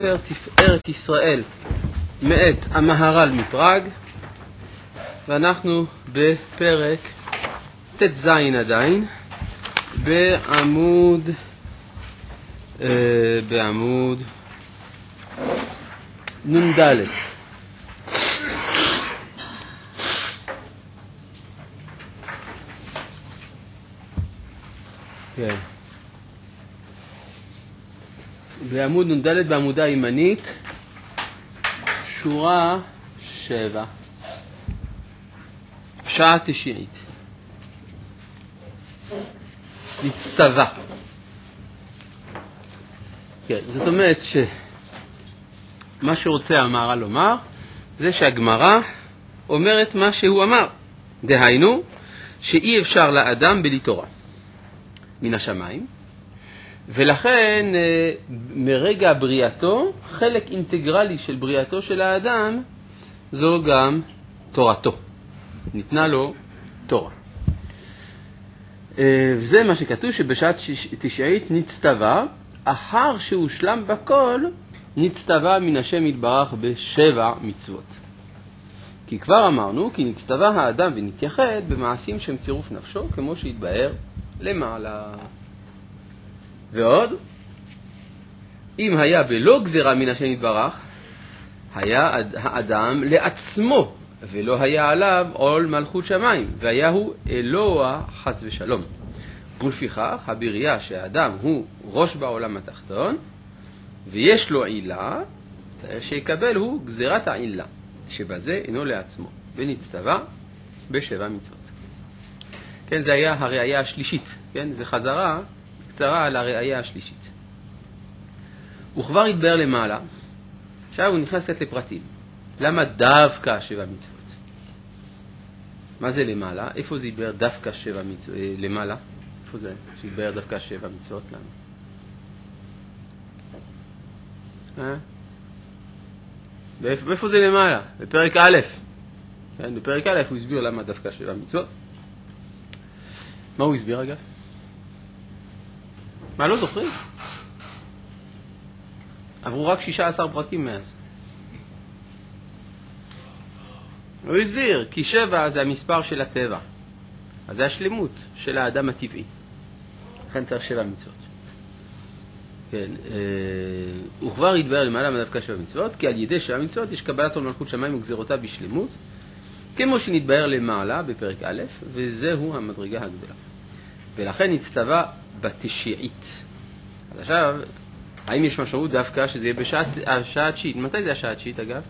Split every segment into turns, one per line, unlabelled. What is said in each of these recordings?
תפארת ישראל מאת המהר"ל מפראג, ואנחנו בפרק ט"ז עדיין בעמוד נ"ד. כן. בעמוד נ"ד בעמודה הימנית, שורה 7, שעה תשיעית. נצטווה. כן, זאת אומרת שמה שרוצה המהר"ל לומר זה שהגמרא אומרת מה שהוא אמר. דהיינו, שאי אפשר לאדם בלי תורה מן השמיים, ולכן מרגע בריאתו, חלק אינטגרלי של בריאתו של האדם זו גם תורתו. ניתנה לו תורה. וזה מה שכתוב שבשעת תשיעית נצטווה, אחר שהושלם בכל, נצטווה מן השם יתברך בשבע מצוות. כי כבר אמרנו כי נצטווה האדם ונתייחד במעשים שהם צירוף נפשו, כמו שהתבאר למעלה. ועוד, אם היה בלא גזירה מן השם יתברך, היה האדם לעצמו, ולא היה עליו עול מלכות שמיים, והיה הוא אלוה חס ושלום. ולפיכך, הבריאה שהאדם הוא ראש בעולם התחתון, ויש לו עילה, צריך שיקבל הוא גזירת העילה, שבזה אינו לעצמו, ונצטווה בשבע מצוות. כן, זה היה הראייה השלישית, כן? זה חזרה קצרה על הראייה השלישית. וכבר התבאר למעלה, עכשיו הוא נכנס קצת לפרטים. למה דווקא שבע מצוות? מה זה למעלה? איפה זה התבאר דווקא שבע מצוות? למעלה? איפה זה שהתבאר דווקא שבע מצוות? למה? ואיפה זה למעלה? בפרק א'. כן, בפרק א' הוא הסביר למה דווקא שבע מצוות. מה הוא הסביר אגב? מה, לא זוכרים? עברו רק 16 פרקים מאז. הוא הסביר, כי 7 זה המספר של הטבע. אז זה השלמות של האדם הטבעי. לכן צריך 7 מצוות. כן, וכבר יתבאר למעלה דווקא 7 מצוות, כי על ידי 7 מצוות יש קבלת עול מלכות שמיים וגזירותיו בשלמות, כמו שנתבאר למעלה בפרק א', וזהו המדרגה הגדולה. ולכן נצטווה בתשיעית. אז עכשיו, האם יש משמעות דווקא שזה יהיה בשעה התשיעית? מתי זה השעה התשיעית אגב?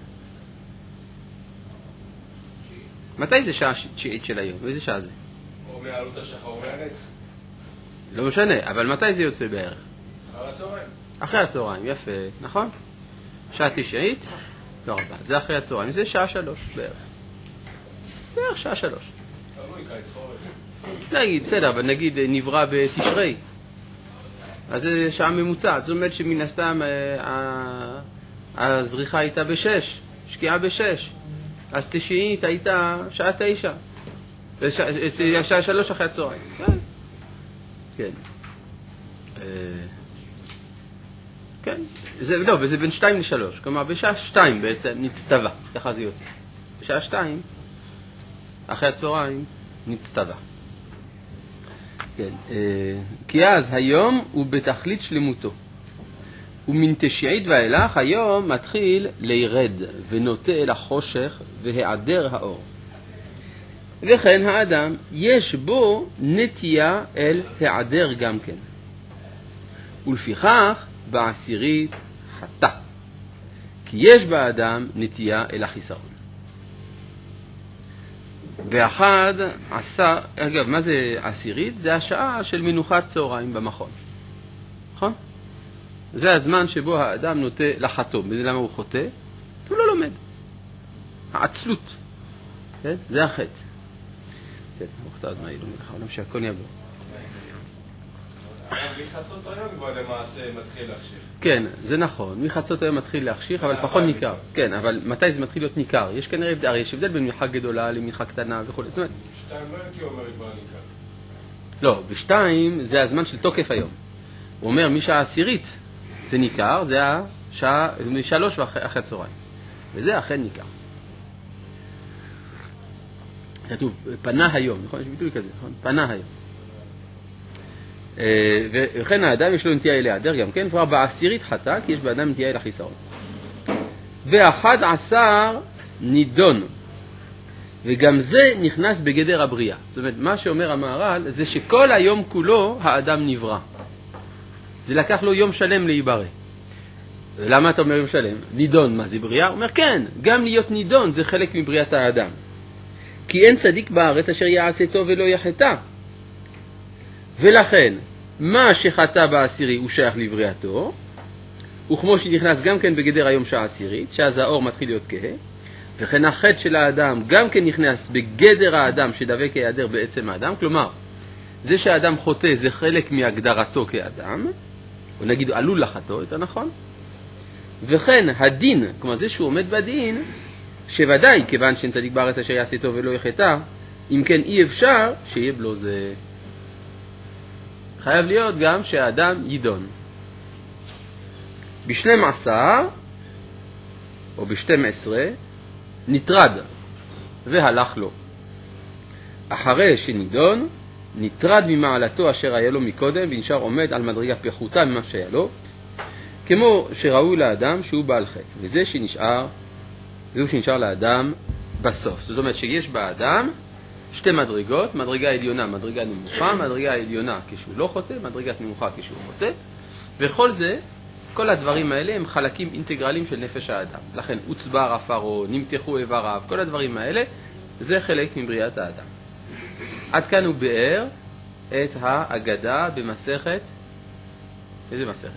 מתי זה שעה התשיעית של היום? באיזה שעה זה?
או מעלות השחר או מהרץ.
לא משנה, אבל מתי זה יוצא בערך?
אחרי הצהריים.
אחרי הצהריים, יפה, נכון? שעה תשיעית? לא רבה, זה אחרי הצהריים, זה שעה 3 בערך. בערך שעה 3.
תלוי קיץ חורף.
נגיד, בסדר, אבל נגיד נברא בתשרי. אז זה שעה ממוצעת, זאת אומרת שמן הסתם הזריחה הייתה ב6, שקיעה ב6, אז תשיעית הייתה שעה 9, שעה 3 אחרי הצהריים. כן. כן, לא, וזה בין 2 ל3, כלומר בשעה 2 בעצם נצטווה, ככה זה יוצא. בשעה 2, אחרי הצהריים, נצטווה. כן, כי אז היום הוא בתכלית שלמותו. ומן תשיעית ואילך היום מתחיל לירד ונוטה אל החושך והיעדר האור. וכן האדם יש בו נטייה אל היעדר גם כן. ולפיכך בעשירית חטא. כי יש באדם נטייה אל החיסרון. ואחד עשה, אגב, מה זה עשירית? זה השעה של מנוחת צהריים במכון. נכון? זה הזמן שבו האדם נוטה לחטוא. וזה למה הוא חוטא? כי הוא לא לומד. העצלות. כן? זה החטא. כן, מוכתה עוד מהאילו מלך, העולם שהכל יבוא.
מחצות היום כבר למעשה מתחיל להחשיך.
כן, זה נכון. מחצות היום מתחיל להחשיך, אבל פחות ניכר. כן, אבל מתי זה מתחיל להיות ניכר? יש כנראה הבדל, יש הבדל בין מנחה גדולה למנחה קטנה וכו'. זאת אומרת,
2 לא הייתי אומר כבר ניכר.
לא, ב2 זה הזמן של תוקף היום. הוא אומר, משעה עשירית זה ניכר, זה משלוש אחרי הצהריים. וזה אכן ניכר. כתוב, פנה היום, נכון? יש ביטוי כזה, נכון? פנה היום. וכן האדם יש לו נטייה להיעדר גם כן, כבר בעשירית חטא, כי יש באדם נטייה לחיסרון. ו11 נידון. וגם זה נכנס בגדר הבריאה. זאת אומרת, מה שאומר המהר"ל זה שכל היום כולו האדם נברא. זה לקח לו יום שלם להיברא. ולמה אתה אומר יום שלם? נידון, מה זה בריאה? הוא אומר, כן, גם להיות נידון זה חלק מבריאת האדם. כי אין צדיק בארץ אשר יעשה טוב ולא יחטא. ולכן, מה שחטא בעשירי הוא שייך לבריאתו, וכמו שנכנס גם כן בגדר היום שעה עשירית, שאז האור מתחיל להיות כהה, וכן החטא של האדם גם כן נכנס בגדר האדם שדבק כהיעדר בעצם האדם, כלומר, זה שהאדם חוטא זה חלק מהגדרתו כאדם, או נגיד עלול לחטוא, יותר נכון, וכן הדין, כלומר זה שהוא עומד בדין, שוודאי כיוון שאין צדיק בארץ אשר יעשה טוב ולא יחטא, אם כן אי אפשר שיהיה בלו זה. חייב להיות גם שהאדם יידון. ב-12 או ב-12 נטרד והלך לו. אחרי שנידון, נטרד ממעלתו אשר היה לו מקודם ונשאר עומד על מדרגה פחותה ממה שהיה לו, כמו שראוי לאדם שהוא בעל חטא. וזה זהו שנשאר לאדם בסוף. זאת אומרת שיש באדם שתי מדרגות, מדרגה עליונה, מדרגה נמוכה, מדרגה עליונה כשהוא לא חוטא, מדרגה נמוכה כשהוא חוטא, וכל זה, כל הדברים האלה הם חלקים אינטגרליים של נפש האדם. לכן הוצבע עפרו, נמתחו איבריו, כל הדברים האלה, זה חלק מבריאת האדם. עד כאן הוא ביאר את ההגדה במסכת, איזה מסכת?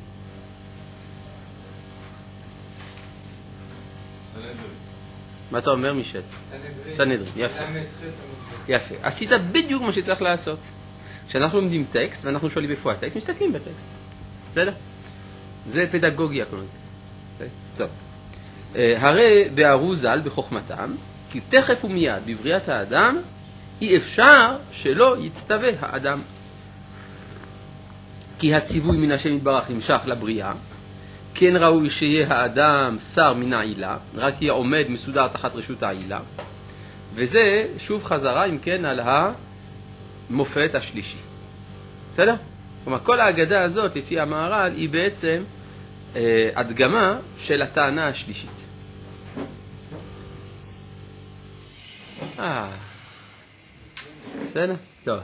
מה אתה אומר, מישל? סנהדרין, יפה. יפה. עשית בדיוק מה שצריך לעשות. כשאנחנו לומדים טקסט ואנחנו שואלים איפה הטקסט, מסתכלים בטקסט. בסדר? זה פדגוגיה כל זה. טוב. הרי בערו ז"ל בחוכמתם, כי תכף ומיד בבריאת האדם אי אפשר שלא יצטווה האדם. כי הציווי מן השם יתברך נמשך לבריאה, כן ראוי שיהיה האדם שר מן העילה, רק יהיה עומד מסודר תחת רשות העילה, וזה שוב חזרה אם כן על המופת השלישי. בסדר? כלומר, כל ההגדה הזאת לפי המהר"ל היא בעצם הדגמה של הטענה השלישית. בסדר? טוב.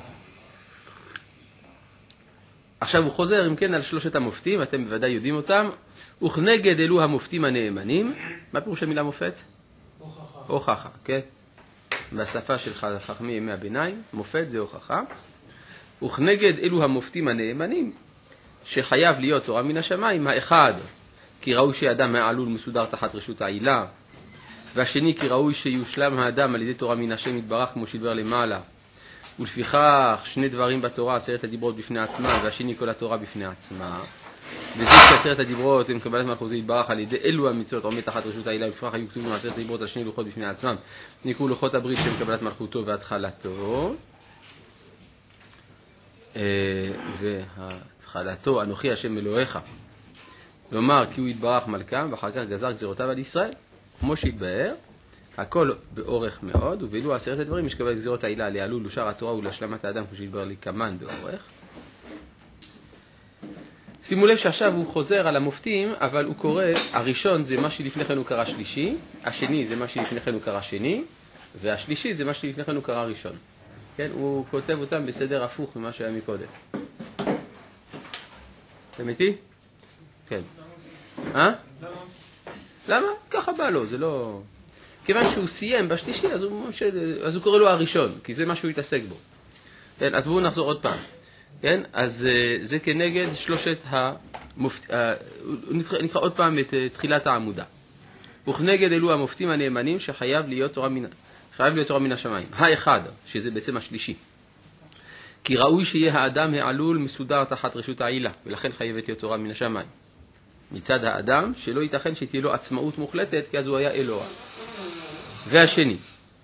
עכשיו הוא חוזר אם כן על שלושת המופתים, אתם בוודאי יודעים אותם. וכנגד אלו המופתים הנאמנים, מה פירוש המילה מופת?
הוכחה.
הוכחה, כן? בשפה של חכמי ימי הביניים, מופת זה הוכחה. וכנגד אלו המופתים הנאמנים, שחייב להיות תורה מן השמיים, האחד, כי ראוי שאדם מעלול מסודר תחת רשות העילה, והשני, כי ראוי שיושלם האדם על ידי תורה מן השם יתברך כמו שדבר למעלה, ולפיכך שני דברים בתורה, 10 הדיברות בפני עצמה, והשני כל התורה בפני עצמה, וזה כ10 הדיברות הם קבלת מלכותו יתברך על ידי אלו המצוות עומד תחת רשות העילה, ולפיכך היו כתובים 10 הדיברות על שני לוחות בפני עצמם, נקראו לוחות הברית שהם קבלת מלכותו והתחלתו, והתחלתו אנוכי השם אלוהיך, לומר כי הוא יתברך מלכם ואחר כך גזר גזירותיו על ישראל, כמו שהתבאר, הכל באורך מאוד, ובאלו 10 הדברים יש קבלת גזירות העילה להעלול ושאר התורה ולהשלמת האדם, כמו שהתבאר לי כמן באורך. שימו לב שעכשיו הוא חוזר על המופתים, אבל הוא קורא, הראשון זה מה שלפני כן הוא קרא שלישי, השני זה מה שלפני כן הוא קרא שני, והשלישי זה מה שלפני כן הוא קרא ראשון. כן, הוא כותב אותם בסדר הפוך ממה שהיה מקודם. אתם איתי? כן. למה? ככה בא לו, זה לא... כיוון שהוא סיים בשלישי, אז הוא קורא לו הראשון, כי זה מה שהוא התעסק בו. כן, אז בואו נחזור עוד פעם. כן, אז זה כנגד שלושת נקרא עוד פעם את תחילת העמודה. וכנגד אלו המופתים הנאמנים שחייב להיות תורה מן השמיים. האחד, שזה בעצם השלישי. כי ראוי שיהיה האדם העלול מסודר תחת רשות העילה, ולכן חייבת להיות תורה מן השמיים. מצד האדם, שלא ייתכן שתהיה לו עצמאות מוחלטת, כי אז הוא היה אלוה. והשני,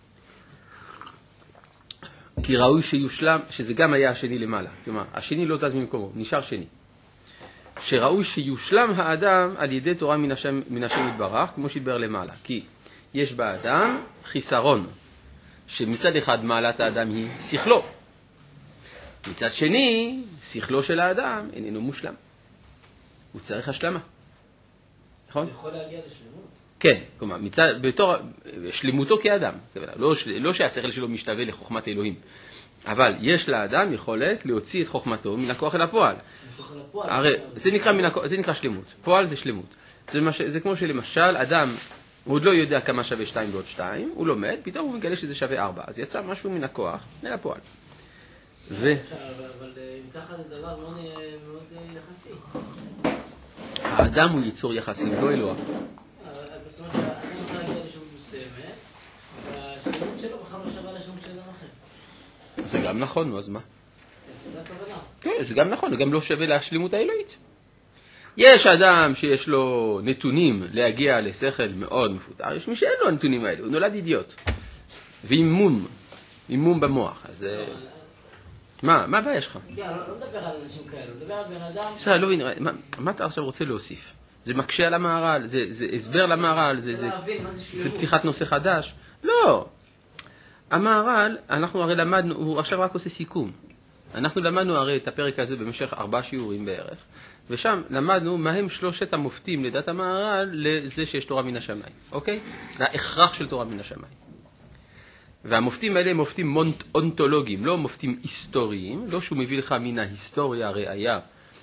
כי ראוי שיושלם, שזה גם היה השני למעלה, כלומר, השני לא זז ממקומו, נשאר שני. שראוי שיושלם האדם על ידי תורה מן השם יתברך, כמו שהתבאר למעלה. כי יש באדם חיסרון, שמצד אחד מעלת האדם היא שכלו. מצד שני, שכלו של האדם איננו מושלם. הוא צריך השלמה. נכון?
הוא יכול להגיע לשלמות.
כן, כלומר, בתור שלמותו כאדם. לא שהשכל שלו משתווה לחוכמת אלוהים. אבל יש לאדם יכולת להוציא את חוכמתו מן הכוח אל הפועל. הרי זה נקרא שלמות. פועל זה שלמות. זה כמו שלמשל, אדם, הוא עוד לא יודע כמה שווה 2 ועוד 2, הוא לומד, פתאום הוא מגלה שזה שווה 4. אז יצא משהו מן הכוח אל הפועל.
אבל אם ככה זה דבר מאוד יחסי.
האדם הוא יצור יחסי, לא אלוה.
זאת אומרת שהאדם יכול להגיע לשלמות מסוימת, והשלמות שלו בכלל לא שווה לשלמות של אדם אחר.
זה גם נכון, נו, אז מה?
זה הכוונה.
כן, זה גם נכון, זה גם לא שווה לשלמות האלוהית. יש אדם שיש לו נתונים להגיע לשכל מאוד מפותח, יש מי שאין לו הנתונים האלה, הוא נולד אידיוט. ועימום במוח, אז... מה הבעיה שלך?
כן, לא מדבר על אנשים כאלו, מדבר על בן אדם...
בסדר, לא מבין, מה אתה עכשיו רוצה להוסיף? זה מקשה על המהר"ל, זה הסבר למהר"ל, זה פתיחת נושא חדש? לא. המהר"ל, אנחנו הרי למדנו, הוא עכשיו רק עושה סיכום. אנחנו למדנו הרי את הפרק הזה במשך 4 שיעורים בערך, ושם למדנו מהם 3 המופתים לדעת המהר"ל לזה שיש תורה מן השמיים, אוקיי? להכרח של תורה מן השמיים. והמופתים האלה הם מופתים אונתולוגיים, לא מופתים היסטוריים, לא שהוא מביא לך מן ההיסטוריה הראייה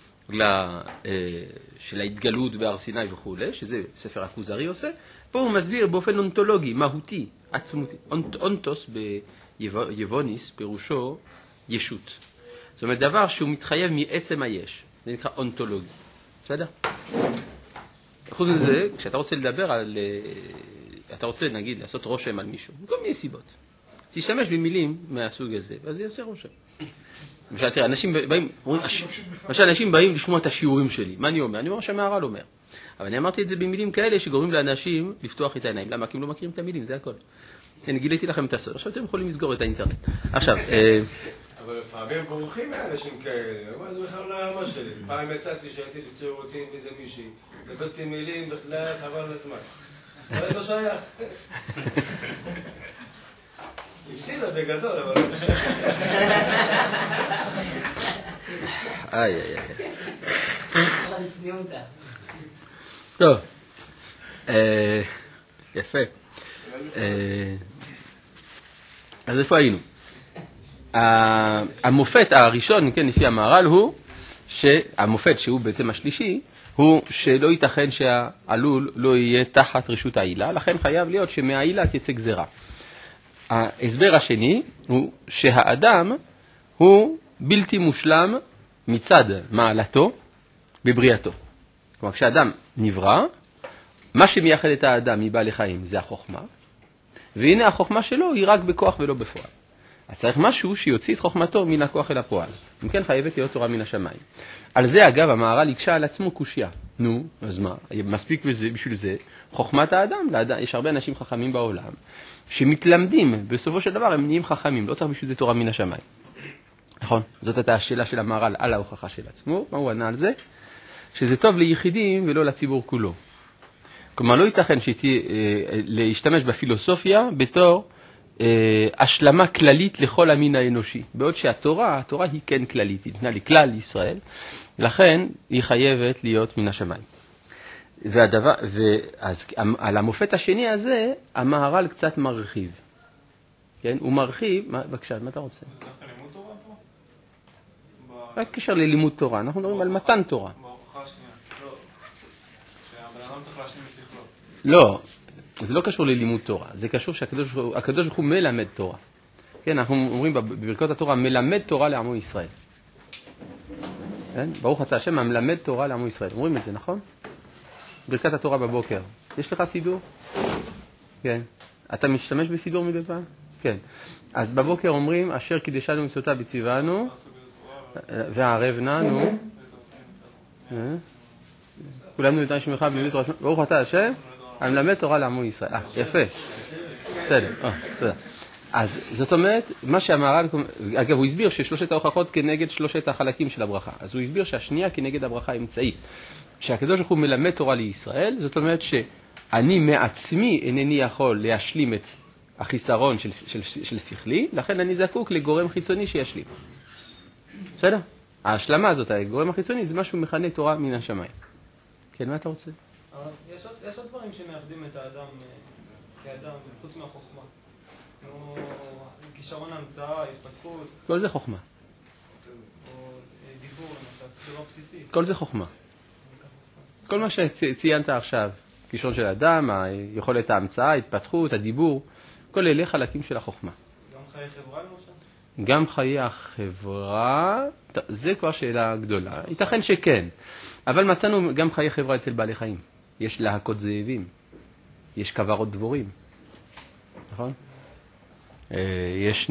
של ההתגלות בהר סיני וכו', שזה ספר הכוזרי עושה, פה הוא מסביר באופן אונתולוגי, מהותי, עצמותי. אונטוס ביבוניס פירושו ישות. זאת אומרת, דבר שהוא מתחייב מעצם היש, זה נקרא אונתולוגי. בסדר? חוץ מזה, כשאתה רוצה לדבר על... אתה רוצה, נגיד, לעשות רושם על מישהו, מכל מיני סיבות. תשתמש במילים מהסוג הזה, ואז זה יעשה רושם. למשל, תראה, אנשים באים לשמוע את השיעורים שלי. מה אני אומר? אני אומר שהמהר"ל אומר. אבל אני אמרתי את זה במילים כאלה שגורמים לאנשים לפתוח את העיניים. למה? כי הם לא מכירים את המילים, זה הכל. אני גיליתי לכם את הסוד. עכשיו אתם יכולים לסגור את האינטרנט. עכשיו...
אבל לפעמים בורחים מאנשים כאלה. אבל זה בכלל לא הרמה שלי. פעם יצאתי שהייתי לציור אותי עם איזה מישהי. הבאתי מילים בכלל חבל על עצמה. אבל לא שייך. הפסידה בגדול, אבל לא בשייך.
איי. טוב. יפה. אז איפה היינו? המופת הראשון, כן, לפי המהר"ל הוא, שהמופת שהוא בעצם השלישי, הוא שלא ייתכן שהעלול לא יהיה תחת רשות העילה, לכן חייב להיות שמהעילה תצא גזרה. ההסבר השני הוא שהאדם הוא בלתי מושלם מצד מעלתו בבריאתו. כלומר, כשאדם נברא, מה שמייחד את האדם מבעלי חיים זה החוכמה, והנה החוכמה שלו היא רק בכוח ולא בפועל. אז צריך משהו שיוציא את חוכמתו מן הכוח אל הפועל. אם כן, חייבת להיות תורה מן השמיים. על זה, אגב, המהר"ל הקשה על עצמו קושיה. נו, אז מה? מספיק בשביל זה חוכמת האדם. יש הרבה אנשים חכמים בעולם שמתלמדים, בסופו של דבר הם נהיים חכמים. לא צריך בשביל זה תורה מן השמיים. נכון? זאת הייתה השאלה של המהר"ל על ההוכחה של עצמו. מה הוא ענה על זה? שזה טוב ליחידים ולא לציבור כולו. כלומר, לא ייתכן להשתמש בפילוסופיה בתור השלמה כללית לכל המין האנושי. בעוד שהתורה היא כן כללית, היא נתנה לכלל ישראל, לכן היא חייבת להיות מן השמיים. אז על המופת השני הזה, המהר"ל קצת מרחיב. כן? הוא מרחיב, בבקשה, מה אתה רוצה?
זה דווקא לימוד תורה פה?
רק קשר ללימוד תורה, אנחנו מדברים על מתן תורה.
בהוכחה השנייה. לא. שהבן אדם צריך להשלים את שכלו.
לא. זה לא קשור ללימוד תורה, זה קשור שהקדוש ברוך הוא מלמד תורה. כן, אנחנו אומרים בברכות התורה, מלמד תורה לעמו ישראל. כן? ברוך אתה השם, המלמד תורה לעמו ישראל. אומרים את זה, נכון? ברכת התורה בבוקר. יש לך סידור? כן. אתה משתמש בסידור מדי פעם? כן. אז בבוקר אומרים, אשר קידשנו מצוותיו בציוונו, והערב ננו, כולנו יודעים שמך בלימוד תורה, ברוך אתה השם, המלמד תורה לעמו ישראל. יפה. בסדר, תודה. אז זאת אומרת, מה שהמהר"ל, אגב, הוא הסביר ששלושת ההוכחות כנגד שלושת החלקים של הברכה. אז הוא הסביר שהשנייה כנגד הברכה האמצעית. שהקדוש ברוך הוא מלמד תורה לישראל, זאת אומרת שאני מעצמי אינני יכול להשלים את החיסרון של שכלי, לכן אני זקוק לגורם חיצוני שישלים. בסדר? ההשלמה הזאת, הגורם החיצוני, זה משהו מכנה תורה מן השמיים. כן, מה אתה רוצה?
יש עוד דברים שמאחדים את האדם כאדם, חוץ מהחוכמה. כמו כישרון ההמצאה, התפתחות.
כל זה חוכמה.
או דיבור, למשל, זה לא בסיסי.
כל זה חוכמה. כל מה שציינת עכשיו, כישרון של האדם, יכולת ההמצאה, ההתפתחות, הדיבור, כל אלה חלקים של החוכמה.
גם חיי חברה למשל?
גם חיי החברה, זה כבר שאלה גדולה. ייתכן שכן, אבל מצאנו גם חיי חברה אצל בעלי חיים. יש להקות זאבים, יש כברות דבורים, נכון? יש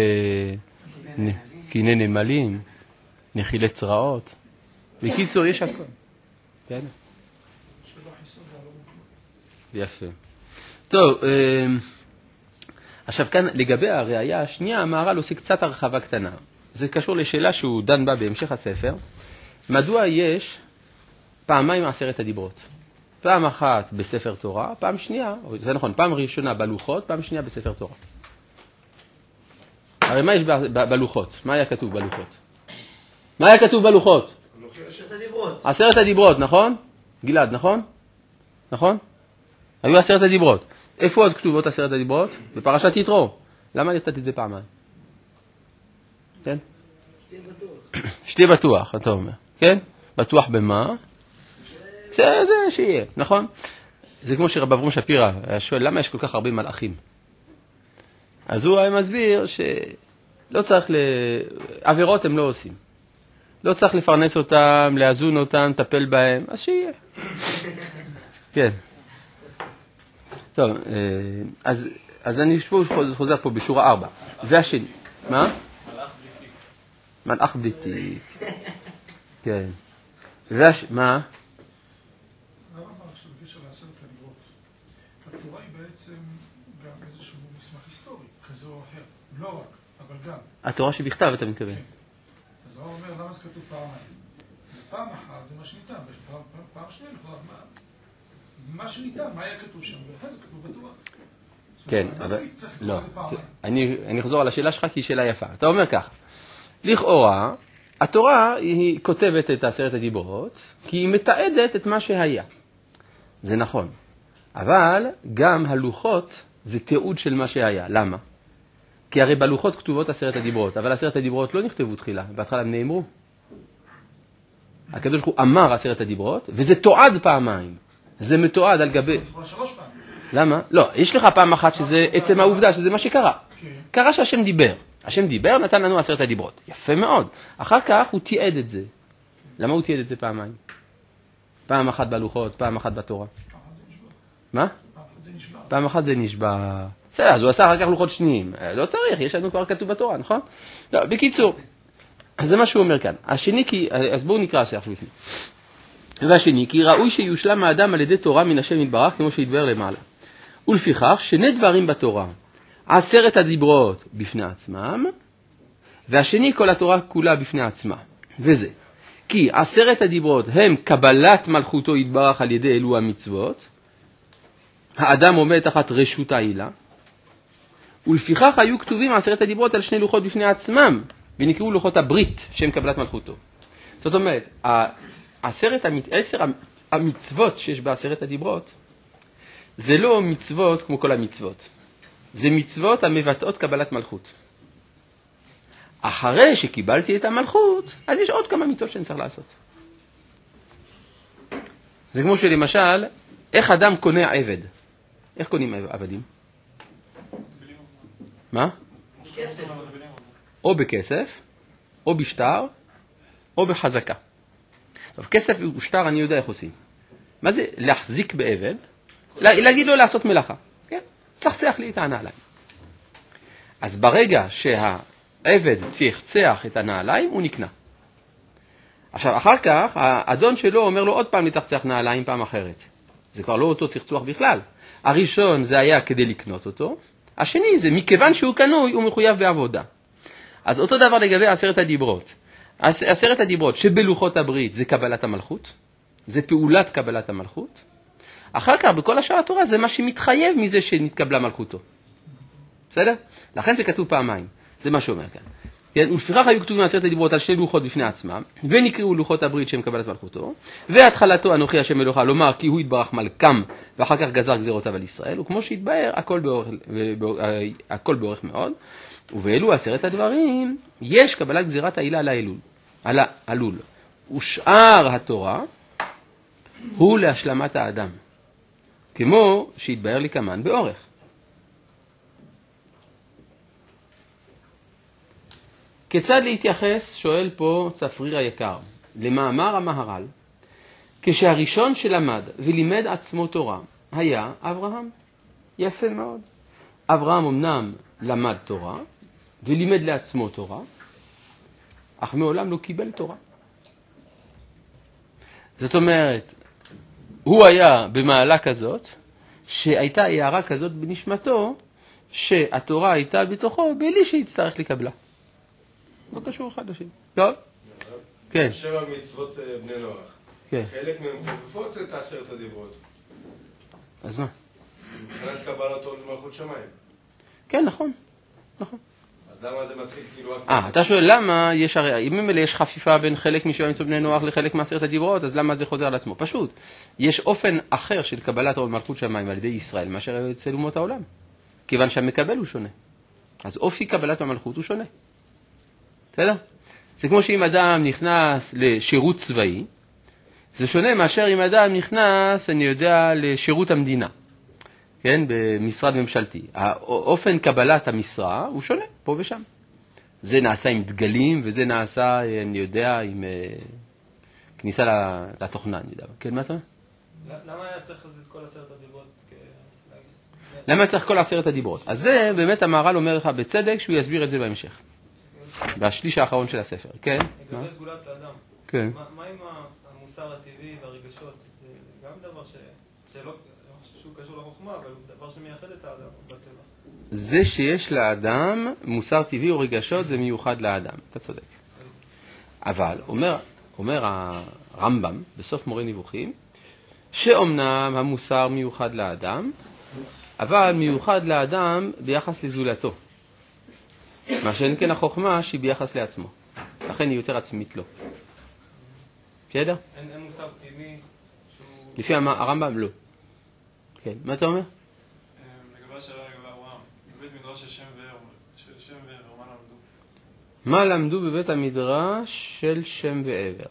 קיני נמלים, נחילי צרעות. בקיצור, יש הכל. כן? יפה. טוב, עכשיו כאן לגבי הראייה השנייה, המהר"ל עושה קצת הרחבה קטנה. זה קשור לשאלה שהוא דן בה בהמשך הספר. מדוע יש פעמיים 10 הדיברות? פעם אחת בספר תורה, פעם שנייה, זה נכון, פעם ראשונה בלוחות, פעם שנייה בספר תורה. הרי מה יש בלוחות? מה היה כתוב בלוחות? מה היה כתוב בלוחות?
10 הדיברות.
10 הדיברות, נכון? גלעד, נכון? נכון? היו 10 הדיברות. איפה עוד כתובות 10 הדיברות? בפרשת יתרו. למה נתת את זה פעמיים? כן? שתהיה בטוח, אתה אומר. כן? בטוח במה? זה שיהיה, נכון? זה כמו שרב אברום שפירא שואל, למה יש כל כך הרבה מלאכים? אז הוא היה מסביר שלא צריך, עבירות הם לא עושים. לא צריך לפרנס אותם, להזון אותם, לטפל בהם, אז שיהיה. כן. טוב, אז אני חוזר פה בשורה 4. והשני, מה? מלאך בלי תיק. כן. מה?
הרב אמר שבקשר ל10 הדיברות, התורה היא בעצם גם איזשהו מסמך היסטורי, כזה או אחר. לא רק, אבל גם.
התורה שבכתב, אתה מתכוון.
אז הוא אומר, למה זה כתוב פעמיים? פעם אחת זה מה שניתן, פעם שנייה לכאורה, מה שניתן, מה היה כתוב שם, ולכן זה כתוב בתורה.
כן, אבל לא. אני אחזור על השאלה שלך כי היא שאלה יפה. אתה אומר כך, לכאורה, התורה היא כותבת את 10 הדיברות, כי היא מתעדת את מה שהיה. זה נכון. אבל גם הלוחות זה תיעוד של מה שהיה. למה? כי הרי בלוחות כתובות 10 הדיברות, אבל 10 הדיברות לא נכתבו תחילה, בהתחלה הם נאמרו. הקדוש ברוך הוא אמר 10 הדיברות, וזה תועד פעמיים. זה מתועד על גבי... למה? לא, יש לך פעם אחת שזה עצם העובדה, שזה מה שקרה. קרה שהשם דיבר. השם דיבר, נתן לנו 10 הדיברות. יפה מאוד. אחר כך הוא תיעד את זה. למה הוא תיעד את זה פעמיים? פעם אחת בלוחות, פעם אחת בתורה. מה? פעם אחת זה נשבע. בסדר, אז הוא עשה אחר כך לוחות שניים. לא צריך, יש לנו כבר כתוב בתורה, נכון? לא, בקיצור, אז זה מה שהוא אומר כאן. השני כי, אז בואו נקרא עכשיו לפני. והשני, כי ראוי שיושלם האדם על ידי תורה מן השם יתברך, כמו שהתבאר למעלה. ולפיכך, 2 דברים בתורה. 10 הדיברות בפני עצמם, והשני כל התורה כולה בפני עצמה. וזה, כי 10 הדיברות הם קבלת מלכותו יתברך על ידי אלו המצוות, האדם עומד תחת רשות העילה, ולפיכך היו כתובים 10 הדיברות על 2 לוחות בפני עצמם, ונקראו לוחות הברית שהם קבלת מלכותו. זאת אומרת, 10 המצוות שיש ב10 הדיברות, זה לא מצוות כמו כל המצוות. זה מצוות המבטאות קבלת מלכות. אחרי שקיבלתי את המלכות, אז יש עוד כמה מצוות שאני צריך לעשות. זה כמו שלמשל, איך אדם קונה עבד? איך קונים עבדים? מה?
כסף.
או בכסף, או בשטר, או בחזקה. טוב, כסף ושטר אני יודע איך עושים. מה זה להחזיק בעבד? להגיד לו לעשות מלאכה. כן? צחצח לי את הנעליים. אז ברגע שהעבד צחצח את הנעליים, הוא נקנה. עכשיו, אחר כך, האדון שלו אומר לו עוד פעם לצחצח נעליים פעם אחרת. זה כבר לא אותו צחצוח בכלל. הראשון זה היה כדי לקנות אותו, השני זה מכיוון שהוא קנוי, הוא מחויב בעבודה. אז אותו דבר לגבי 10 הדיברות. 10 הדיברות שבלוחות הברית זה קבלת המלכות, זה פעולת קבלת המלכות. אחר כך בכל השאר התורה זה מה שמתחייב מזה שנתקבלה מלכותו. בסדר? לכן זה כתוב פעמיים. זה מה שאומר כאן. כן, ולפיכך היו כתובים 10 הדיברות על 2 לוחות בפני עצמם, ונקראו לוחות הברית שהם קבלת מלכותו, והתחלתו אנוכי השם אלוהיך, לומר כי הוא יתברך מלכם, ואחר כך גזר גזירותיו על ישראל, וכמו שהתבאר, הכל באורך מאוד, ובאלו 10 הדברים, יש קבלת גזירת העילה על העלול. ושאר התורה הוא להשלמת האדם, כמו שהתבאר לי כמן באורך. כיצד להתייחס, שואל פה צפריר היקר, למאמר המהר"ל, כשהראשון שלמד ולימד עצמו תורה היה אברהם. יפה מאוד. אברהם אמנם למד תורה ולימד לעצמו תורה, אך מעולם לא קיבל תורה. זאת אומרת, הוא היה במעלה כזאת, שהייתה הערה כזאת בנשמתו, שהתורה הייתה בתוכו בלי שיצטרך לקבלה. לא קשור אחד לשני. טוב? כן.
7 מצוות בני נוח.
כן.
חלק מהם חופפות את 10 הדיברות.
אז מה?
מבחינת קבלתו למלכות שמיים.
כן, נכון. נכון.
אז למה זה מתחיל כאילו...
אתה שואל למה יש, הרי אם יש חפיפה בין חלק מ7 מצוות בני נוח לחלק מ10 הדיברות, אז למה זה חוזר על עצמו? פשוט. יש אופן אחר של קבלת מלכות שמיים על ידי ישראל, מאשר אצל אומות העולם. כיוון שהמקבל הוא שונה. אז אופי קבלת המלכות הוא שונה. בסדר? זה כמו שאם אדם נכנס לשירות צבאי, זה שונה מאשר אם אדם נכנס, אני יודע, לשירות המדינה, כן, במשרד ממשלתי. האופן קבלת המשרה הוא שונה, פה ושם. זה נעשה עם דגלים, וזה נעשה, אני יודע, עם כניסה לתוכנה, אני יודע. כן, מה אתה אומר?
למה היה צריך לזה את כל 10 הדיברות?
למה צריך כל 10 הדיברות? אז זה באמת המהר"ל אומר לך בצדק, שהוא יסביר את זה בהמשך. בשליש האחרון של הספר, כן?
לגבי סגולת האדם.
כן.
מה עם המוסר הטבעי והרגשות? זה גם דבר שהוא קשור לחוכמה, אבל הוא דבר שמייחד את האדם בטבע.
זה שיש לאדם מוסר טבעי או רגשות זה מיוחד לאדם, אתה צודק. אבל אומר הרמב"ם בסוף מורה נבוכים, שאומנם המוסר מיוחד לאדם, אבל מיוחד לאדם ביחס לזולתו. מה שאין כן החוכמה שהיא ביחס לעצמו. לכן היא יותר עצמית לו. בסדר?
אין מוסר פנימי שהוא...
לפי הרמב"ם לא. כן, מה אתה אומר?
לגבי השאלה לגבי אברהם, בבית מדרש של שם ועבר, מה למדו?
מה למדו בבית המדרש של שם ועבר?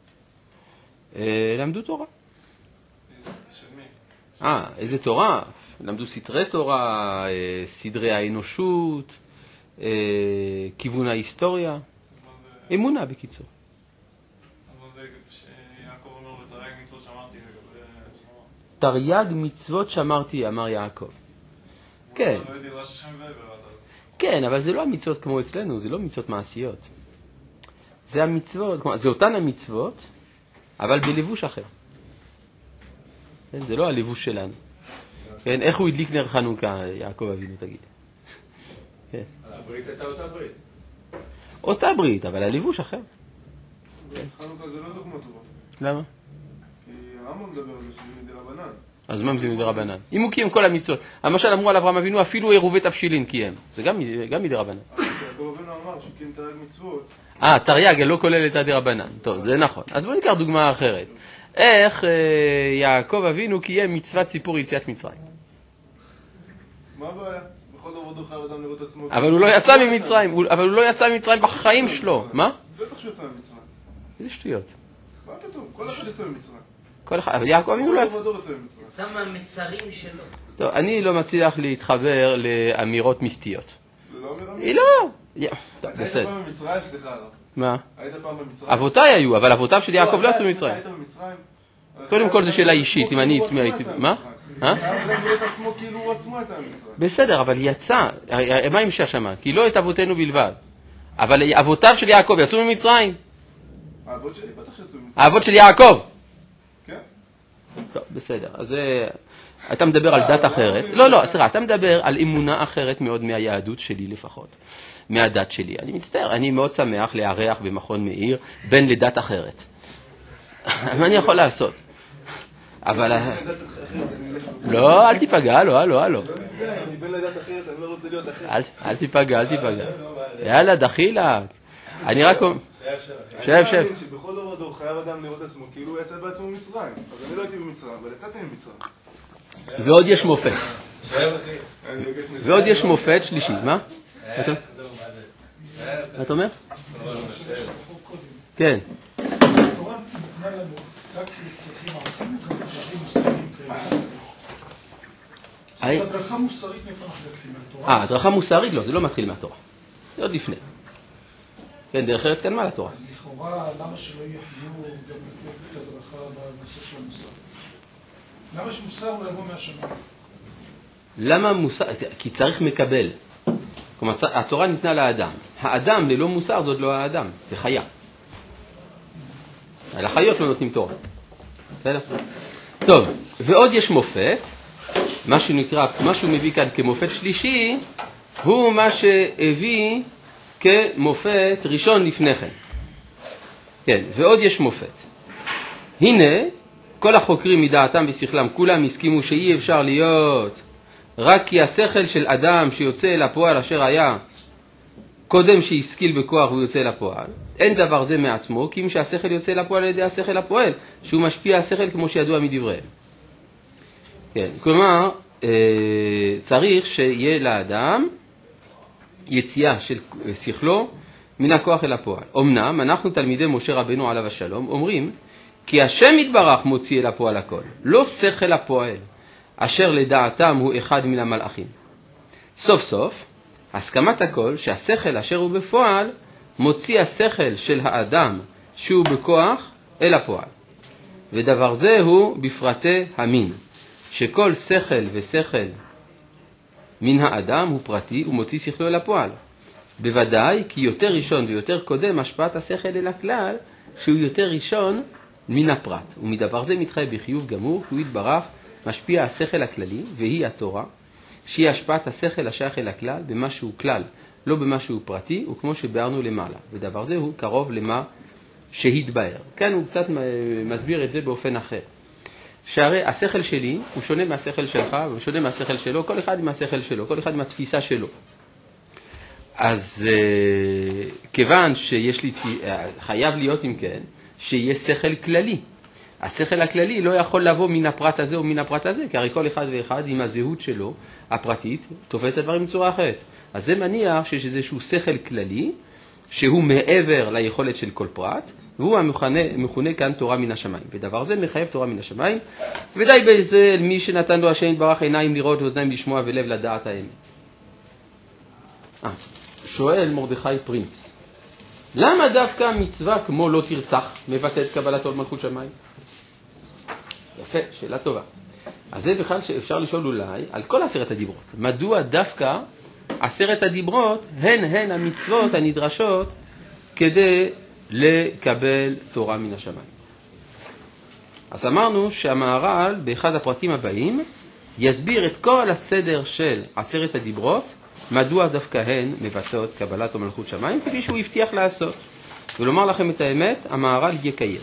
למדו תורה.
של מי?
איזה תורה? למדו סתרי תורה, סדרי האנושות, כיוון ההיסטוריה, אמונה בקיצור.
אבל זה שיעקב אומר בתרי"ג מצוות שמרתי לגבי שמוע.
תרי"ג מצוות שמרתי, אמר יעקב. כן.
לא ידעי רש השם ועבר עד אז.
כן, אבל זה לא המצוות כמו אצלנו, זה לא מצוות מעשיות. זה המצוות, זה אותן המצוות, אבל בלבוש אחר. כן, זה לא הלבוש שלנו. כן, איך הוא הדליק נר חנוכה, יעקב אבינו, תגיד. כן.
הברית הייתה אותה ברית.
אותה ברית, אבל הלבוש אחר.
חנוכה זה לא דוגמה טובה.
למה?
כי הרמב"ם מדבר על זה שזה מדרבנן.
אז מה זה מדרבנן? אם הוא קיים כל המצוות. למשל אמרו על אברהם אבינו, אפילו עירובי תבשילין קיים. זה גם מדרבנן.
יעקב אבינו אמר שהוא קיים תרי"ג מצוות.
תרי"ג לא כולל את הדרבנן. טוב, זה נכון. אז בואו ניקח דוגמה אחרת. איך יעקב אבינו קיים מצוות סיפור יציאת מצרים?
מה הבעיה? בכל דבר דו חייב אדם לראות עצמו.
אבל הוא לא יצא ממצרים, בחיים שלו. מה?
בטח שהוא יצא ממצרים.
איזה שטויות.
מה כתוב? כל אחד יצא ממצרים.
אבל יעקב אבינו לא יצא.
יצא מהמצרים שלו.
טוב, אני לא מצליח להתחבר לאמירות מיסטיות.
זה לא אמירה
היא לא. טוב,
היית
בסדר.
פעם במצרים? סליחה הרב.
מה?
היית פעם במצרים?
אבותיי היו, אבל אבותיו של יעקב לא יצאו ממצרים.
היית במצרים?
קודם כל זה שאלה אישית, אם אני עצמי הייתי... מה?
חייב להגיד את עצמו כאילו הוא עצמו הייתה במצרים.
בסדר, אבל יצא. מה המשך שמה? כי לא את אבותינו בלבד. אבל אבותיו של יעקב יצאו ממצרים.
האבות שלי בטח שיצאו ממצרים.
האבות של יעקב.
כן?
טוב, בסדר. אז אתה מדבר על דת אחרת. לא, סליחה, אתה מדבר על אמונה אחרת מאוד מהיהדות שלי לפחות. מהדת שלי. אני מצטער, אני מאוד שמח לארח במכון מאיר בן לדת אחרת. מה אני יכול לעשות? אבל... לא, אל תיפגע, לא.
אני בן לדת אחרת, אני לא רוצה להיות אחר.
אל תיפגע. יאללה, דחילה. אני רק אומר... שב.
אני מאמין שבכל דור ודור חייב אדם לראות עצמו כאילו הוא יצא בעצמו ממצרים. אז אני לא הייתי במצרים, אבל יצאתי ממצרים.
ועוד יש מופת. ועוד יש מופת שלישי. מה? מה אתה אומר? כן.
התורה נתנה לנו רק לצרכים מעשיים, גם לצרכים מוסריים כאלה. זאת אומרת, הדרכה מוסרית מאיפה אנחנו מתחילים מהתורה?
הדרכה מוסרית לא, זה לא מתחיל מהתורה. זה עוד לפני. כן, דרך ארץ קדמה לתורה.
אז לכאורה, למה שלא יחיו גם את הדרכה בנושא של המוסר? למה שמוסר לא יבוא מהשמיים?
למה מוסר? כי צריך מקבל. כלומר, התורה ניתנה לאדם. האדם ללא מוסר זאת לא האדם, זה חיה. על החיות לא נותנים תורה. בסדר? טוב, ועוד יש מופת, מה שהוא מביא כאן כמופת שלישי, הוא מה שהביא כמופת ראשון לפני כן. כן, ועוד יש מופת. הנה, כל החוקרים מדעתם ושכלם, כולם הסכימו שאי אפשר להיות רק כי השכל של אדם שיוצא אל הפועל אשר היה קודם שהשכיל בכוח הוא יוצא אל הפועל. אין דבר זה מעצמו, כי אם שהשכל יוצא אל הפועל על ידי השכל הפועל, שהוא משפיע השכל כמו שידוע מדבריהם. כן, כלומר, צריך שיהיה לאדם יציאה של שכלו מן הכוח אל הפועל. אמנם, אנחנו תלמידי משה רבנו עליו השלום, אומרים כי השם יתברך מוציא אל הפועל הכל, לא שכל הפועל, אשר לדעתם הוא אחד מן המלאכים. סוף סוף, הסכמת הכל שהשכל אשר הוא בפועל, מוציא השכל של האדם שהוא בכוח אל הפועל. ודבר זה הוא בפרטי המין, שכל שכל ושכל מן האדם הוא פרטי ומוציא שכלו אל הפועל. בוודאי כי יותר ראשון ויותר קודם השפעת השכל אל הכלל, שהוא יותר ראשון מן הפרט. ומדבר זה מתחייב בחיוב גמור, כי הוא יתברך משפיע השכל הכללי, והיא התורה, שהיא השפעת השכל השייך אל הכלל במה שהוא כלל, לא במה שהוא פרטי, וכמו שבארנו למעלה. ודבר זה הוא קרוב למה שהתבאר. כאן הוא קצת מסביר את זה באופן אחר. שהרי השכל שלי הוא שונה מהשכל שלך, הוא שונה מהשכל שלו, כל אחד עם השכל שלו, כל אחד עם התפיסה שלו. אז כיוון שיש לי, חייב להיות אם כן, שיהיה שכל כללי. השכל הכללי לא יכול לבוא מן הפרט הזה או מן הפרט הזה, כי הרי כל אחד ואחד עם הזהות שלו, הפרטית, תופס את הדברים בצורה אחרת. אז זה מניח שיש איזשהו שכל כללי, שהוא מעבר ליכולת של כל פרט, והוא המכונה כאן תורה מן השמיים. ודבר זה מחייב תורה מן השמיים, ודי בזה מי שנתן לו השם יתברך עיניים לראות ואוזניים לשמוע ולב לדעת האמת. שואל מרדכי פרינץ, למה דווקא מצווה כמו לא תרצח מבטא את קבלת עול מלכות שמיים? יפה, שאלה טובה. אז זה בכלל שאפשר לשאול אולי על כל 10 הדיברות. מדוע דווקא 10 הדיברות הן המצוות הנדרשות כדי לקבל תורה מן השמיים? אז אמרנו שהמהר"ל באחד הפרטים הבאים יסביר את כל הסדר של 10 הדיברות, מדוע דווקא הן מבטאות קבלת או מלכות שמיים, כפי שהוא הבטיח לעשות. ולומר לכם את האמת, המהר"ל יקיים.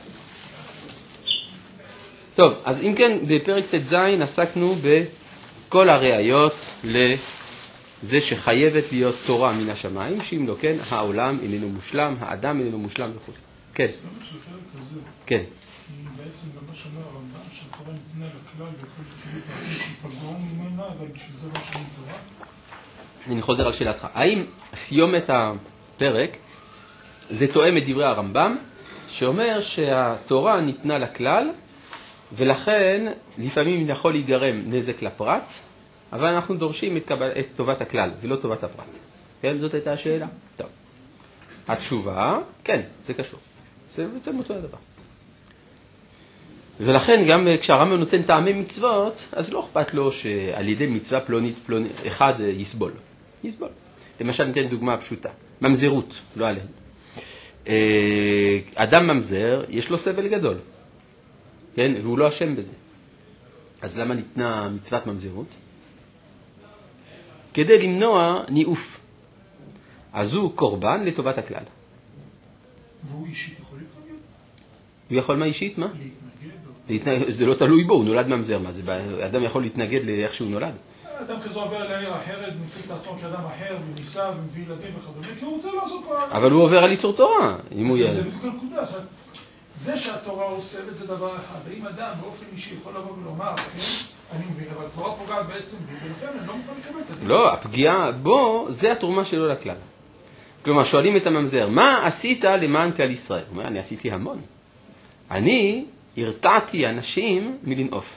טוב, אז אם כן, בפרק ט"ז עסקנו בכל הראיות לזה שחייבת להיות תורה מן השמיים, שאם לא כן, העולם איננו מושלם, האדם איננו מושלם וכו'. כן.
סתם של הפרק הזה,
כן.
היא בעצם גם מה שאומר הרמב"ם, שהתורה ניתנה לכלל וכל תפילות האחרים שיפגעו ממנה, אבל בשביל זה לא שומעים תורה.
אני חוזר על שאלתך. האם סיומת הפרק זה תואם את דברי הרמב"ם, שאומר שהתורה ניתנה לכלל, ולכן לפעמים יכול להיגרם נזק לפרט, אבל אנחנו דורשים את טובת הכלל ולא טובת הפרט. כן, זאת הייתה השאלה. טוב. התשובה, כן, זה קשור. זה בעצם אותו הדבר. ולכן גם כשהרמב"ם נותן טעמי מצוות, אז לא אכפת לו שעל ידי מצווה פלונית אחד יסבול. יסבול. למשל ניתן דוגמה פשוטה. ממזרות, לא עליהם. אדם ממזר, יש לו סבל גדול. כן? והוא לא אשם בזה. אז למה ניתנה מצוות ממזרות? כדי למנוע ניאוף. אז הוא קורבן לטובת הכלל.
והוא אישית יכול להתנגד?
הוא יכול מה אישית? מה?
להתנגד?
זה לא תלוי בו, הוא נולד ממזר. מה זה? אדם יכול להתנגד לאיך שהוא נולד?
אדם כזה עובר לעיר אחרת, מציג את עצמו כאדם אחר, וניסה ומביא ילדים וכדומה, כי הוא רוצה לעשות כבר...
אבל הוא עובר על איסור תורה.
זה בדיוק הנקודה. זה שהתורה אוסרת זה דבר אחד. האם אדם באופן אישי יכול לבוא ולומר, כן, אני מבין, אבל התורה פוגעת בעצם בי, ולכן אני לא מוכן לקבל את הדין.
לא, הפגיעה בו זה התרומה שלו לכלל. כלומר, שואלים את הממזר, מה עשית למען כלל ישראל? הוא אומר, אני עשיתי המון. אני הרתעתי אנשים מלנעוף.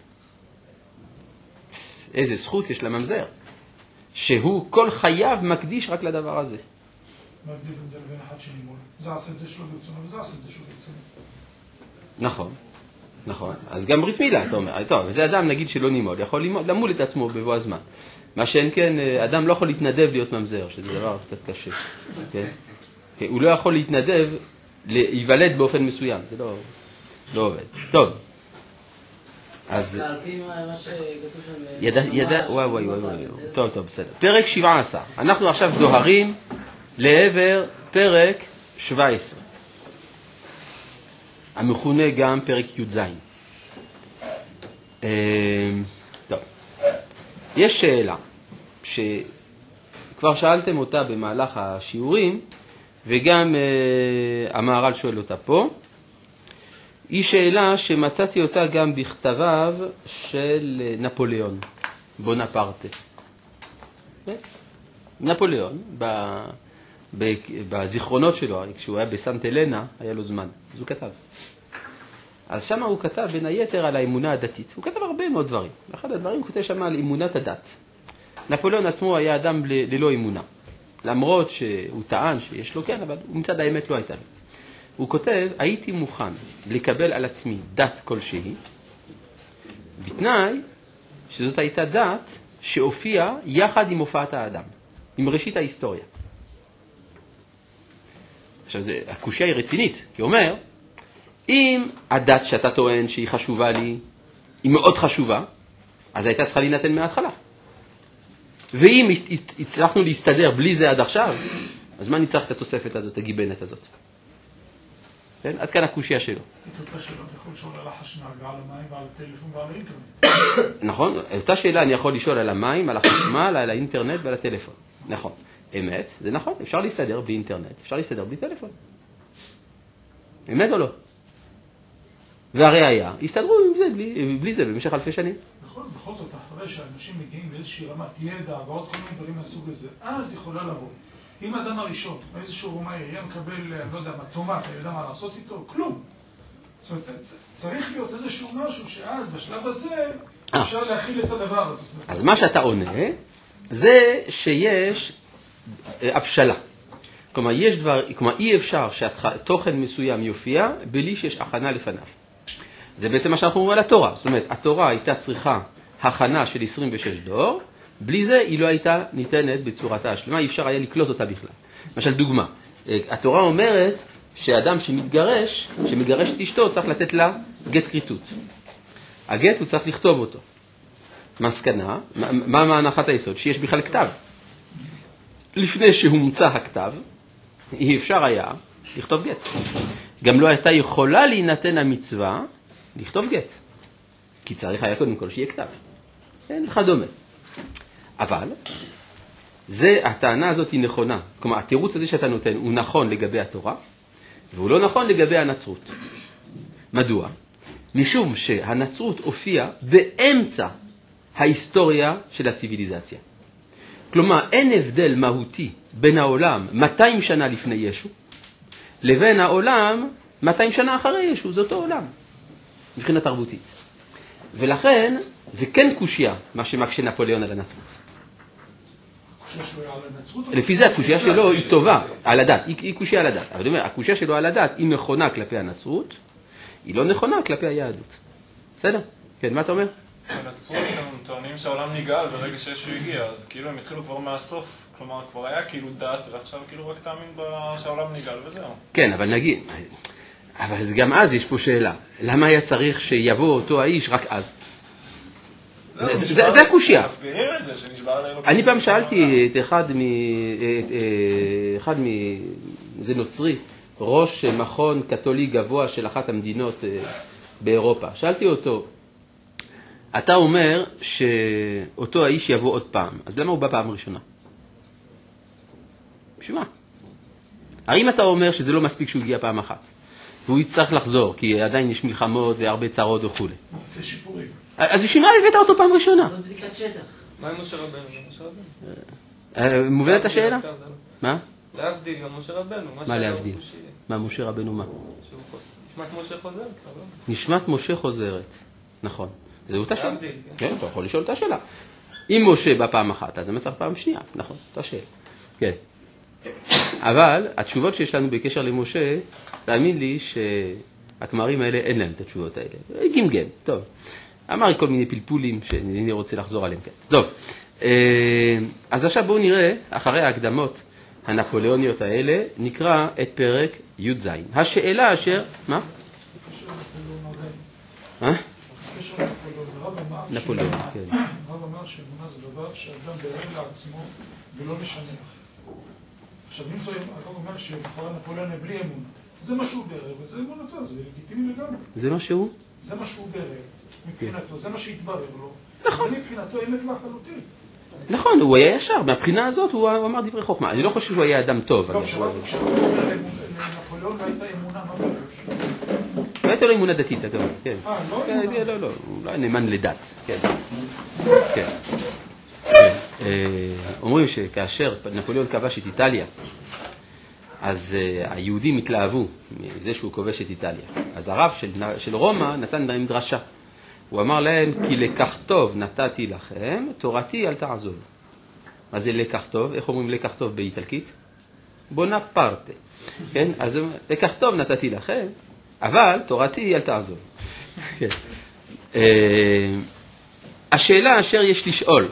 איזה זכות יש לממזר, שהוא כל חייו מקדיש רק לדבר הזה.
מה הבדיל בין זה לבין אחד שנימול? זה עשה את זה שלו ברצונו, וזה עשה את זה שלו ברצונו.
נכון, נכון. אז גם ברית מילה, אתה אומר, טוב, וזה אדם נגיד שלא נימול, יכול למול את עצמו בבוא הזמן. מה שאין כן, אדם לא יכול להתנדב להיות ממזר, שזה דבר קצת קשה. כן? הוא לא יכול להתנדב, להיוולד באופן מסוים, זה לא עובד. טוב. אז...
על פי מה שכתוב שם...
וואי. טוב, בסדר. פרק 17. אנחנו עכשיו דוהרים לעבר פרק 17. המכונה גם פרק י"ז. טוב. יש שאלה שכבר שאלתם אותה במהלך השיעורים, וגם המהר"ל שואל אותה פה. היא שאלה שמצאתי אותה גם בכתביו של נפוליאון, בונפרטה. נפוליאון, בזיכרונות שלו, כשהוא היה בסנט אלנה, היה לו זמן, אז הוא כתב. אז שם הוא כתב בין היתר על האמונה הדתית. הוא כתב הרבה מאוד דברים. אחד הדברים הוא כותב שם על אמונת הדת. נפוליאון עצמו היה אדם ללא אמונה. למרות שהוא טען שיש לו כן, אבל מצד האמת לא הייתה לו. הוא כותב, הייתי מוכן לקבל על עצמי דת כלשהי, בתנאי שזאת הייתה דת שהופיעה יחד עם הופעת האדם, עם ראשית ההיסטוריה. עכשיו, הקושיה היא רצינית, כי הוא אומר, אם הדת שאתה טוען שהיא חשובה לי, היא מאוד חשובה, אז הייתה צריכה להינתן מההתחלה. ואם הצלחנו להסתדר בלי זה עד עכשיו, אז מה נצטרך את התוספת הזאת, הגיבנת הזאת? כן? עד כאן הקושיה שלו.
את אותה שאלה אתה יכול לשאול על החשמל ועל המים ועל הטלפון ועל האינטרנט.
נכון, אותה שאלה אני יכול לשאול על המים, על החשמל, על האינטרנט ועל הטלפון. נכון, אמת, זה נכון, אפשר להסתדר בלי אינטרנט, אפשר להסתדר בלי טלפון. אמת או לא? והראיה, הסתדרו עם זה, בלי זה במשך אלפי שנים.
נכון, בכל זאת, אחרי שאנשים מגיעים לאיזושהי רמת ידע ועוד כל מיני דברים מהסוג הזה, אז יכולה לבוא. אם האדם הראשון, באיזשהו רמה יהיה מקבל, אני לא יודע מה, תומט, אני יודע מה לעשות איתו, כלום. זאת אומרת, צריך להיות איזשהו משהו שאז, בשלב הזה, אפשר להכיל את הדבר הזה.
אז מה שאתה עונה, זה שיש הבשלה. כלומר, אי אפשר שהתוכן מסוים יופיע, בלי שיש הכנה לפניו. זה בעצם מה שאנחנו אומרים על התורה. זאת אומרת, התורה הייתה צריכה הכנה של 26 דור, בלי זה היא לא הייתה ניתנת בצורתה השלמה, אי אפשר היה לקלוט אותה בכלל. למשל דוגמה, התורה אומרת שאדם שמגרש את אשתו צריך לתת לה גט כריתות. הגט הוא צריך לכתוב אותו. מסקנה, מה הנחת היסוד? שיש בכלל כתב. לפני שהומצא הכתב, אי אפשר היה לכתוב גט. גם לא הייתה יכולה להינתן המצווה לכתוב גט. כי צריך היה קודם כל שיהיה כתב. כן, וכדומה. אבל, הטענה הזאת היא נכונה. כלומר, התירוץ הזה שאתה נותן הוא נכון לגבי התורה, והוא לא נכון לגבי הנצרות. מדוע? משום שהנצרות הופיעה באמצע ההיסטוריה של הציביליזציה. כלומר, אין הבדל מהותי בין העולם 200 שנה לפני ישו, לבין העולם 200 שנה אחרי ישו, זה אותו עולם, מבחינה תרבותית. ולכן, זה כן קושיה, מה שמקשה נפוליאון על הנצרות. לפי זה הקושיה שלו היא טובה, על הדת, היא קושיה על הדת. אבל אני אומר, הקושיה שלו על הדת היא נכונה כלפי הנצרות, היא לא נכונה כלפי היהדות. בסדר? כן, מה אתה אומר?
הנצרות הם טוענים שהעולם נגאל ברגע שישו הגיע, אז כאילו הם התחילו כבר מהסוף, כלומר כבר היה כאילו דת, ועכשיו כאילו רק תאמין שהעולם נגאל וזהו.
כן, אבל נגיד, אבל גם אז יש פה שאלה, למה היה צריך שיבוא אותו האיש רק אז? זה הקושיה.
מסבירים את זה, שנשבר עלינו.
אני פעם שאלתי את אחד זה נוצרי, ראש מכון קתולי גבוה של אחת המדינות באירופה. שאלתי אותו, אתה אומר שאותו האיש יבוא עוד פעם, אז למה הוא בא פעם ראשונה? בשביל מה? הרי אם אתה אומר שזה לא מספיק שהוא הגיע פעם אחת, והוא יצטרך לחזור, כי עדיין יש מלחמות והרבה צרות וכו'.
זה שיפורים.
אז בשביל מה הבאת אותו פעם ראשונה?
זאת בדיקת שטח.
מה עם משה רבנו? משה רבנו.
מובנת השאלה?
כן,
מה?
להבדיל, גם משה רבנו.
מה להבדיל? מה משה רבנו מה?
נשמת משה חוזרת, לא?
נשמת משה חוזרת, נכון. זה אותה שאלה.
להבדיל,
כן, אתה יכול לשאול את השאלה. אם משה בא פעם אחת, אז זה מצריך פעם שנייה, נכון, אותה שאלה. כן. אבל התשובות שיש לנו בקשר למשה, תאמין לי שהכמרים האלה אין להם את התשובות האלה. גמגם, טוב. אמר כל מיני פלפולים שאני רוצה לחזור עליהם כאן. טוב, אז עכשיו בואו נראה, אחרי ההקדמות הנפוליאוניות האלה, נקרא את פרק י"ז. השאלה אשר, מה? נפוליאון, כן.
הרב אמר שאמונה זה דבר שאדם ברא לעצמו ולא משנה. עכשיו, אם זו, הרב אומר שבחורה נפוליאון בלי אמונה. זה מה שהוא ברא, וזה אמונתו, זה לגיטימי לגמרי.
זה מה שהוא?
זה מה שהוא ברא, מבחינתו, זה מה שהתברר לו. נכון. מבחינתו אמת לחלוטין.
נכון, הוא היה ישר, מהבחינה הזאת הוא אמר דברי חוכמה. אני לא חושב שהוא היה אדם טוב.
טוב, כשהוא אומר לנפוליאון לא הייתה אמונה, מה בראש?
לא הייתה לו אמונה דתית, אגב, כן.
לא אמונה.
לא, הוא לא היה נאמן לדת, כן. כן. אומרים שכאשר נפוליאון כבש את איטליה, אז היהודים התלהבו מזה שהוא כובש את איטליה. אז הרב של רומא נתן להם דרשה. הוא אמר להם, כי לקח טוב נתתי לכם, תורתי אל תעזוב. מה זה לקח טוב? איך אומרים לקח טוב באיטלקית? בונפרטה. כן? אז לקח טוב נתתי לכם, אבל תורתי אל תעזוב. כן. השאלה אשר יש לשאול,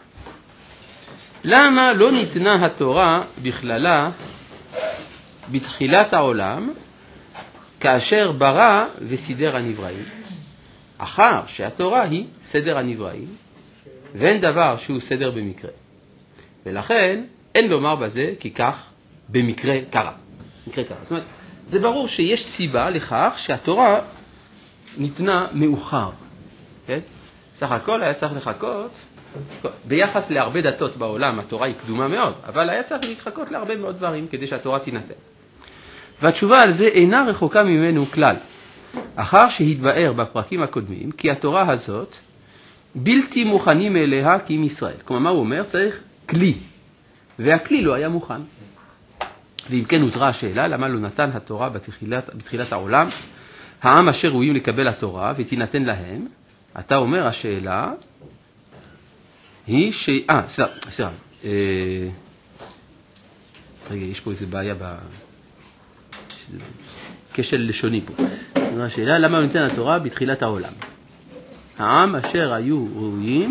למה לא ניתנה התורה בכללה בתחילת העולם כאשר ברא וסידר הנבראים? אחר שהתורה היא סדר הנבראים, ואין דבר שהוא סדר במקרה. ולכן אין לומר בזה כי כך במקרה קרה. מקרה קרה. זאת אומרת, זה ברור שיש סיבה לכך שהתורה ניתנה מאוחר. כן? סך הכל היה צריך לחכות, ביחס להרבה דתות בעולם התורה היא קדומה מאוד, אבל היה צריך לחכות להרבה מאוד דברים כדי שהתורה תינתן. והתשובה על זה אינה רחוקה ממנו כלל. אחר שהתבאר בפרקים הקודמים, כי התורה הזאת בלתי מוכנים אליה כי עם ישראל. כלומר, מה הוא אומר? צריך כלי, והכלי לא היה מוכן. ואם כן הותרה השאלה, למה לא נתן התורה בתחילת העולם, העם אשר ראויים לקבל התורה ותינתן להם, אתה אומר השאלה היא סליחה, רגע, יש פה איזה בעיה כשל לשוני פה. השאלה, למה לא ניתן התורה בתחילת העולם? העם אשר היו ראויים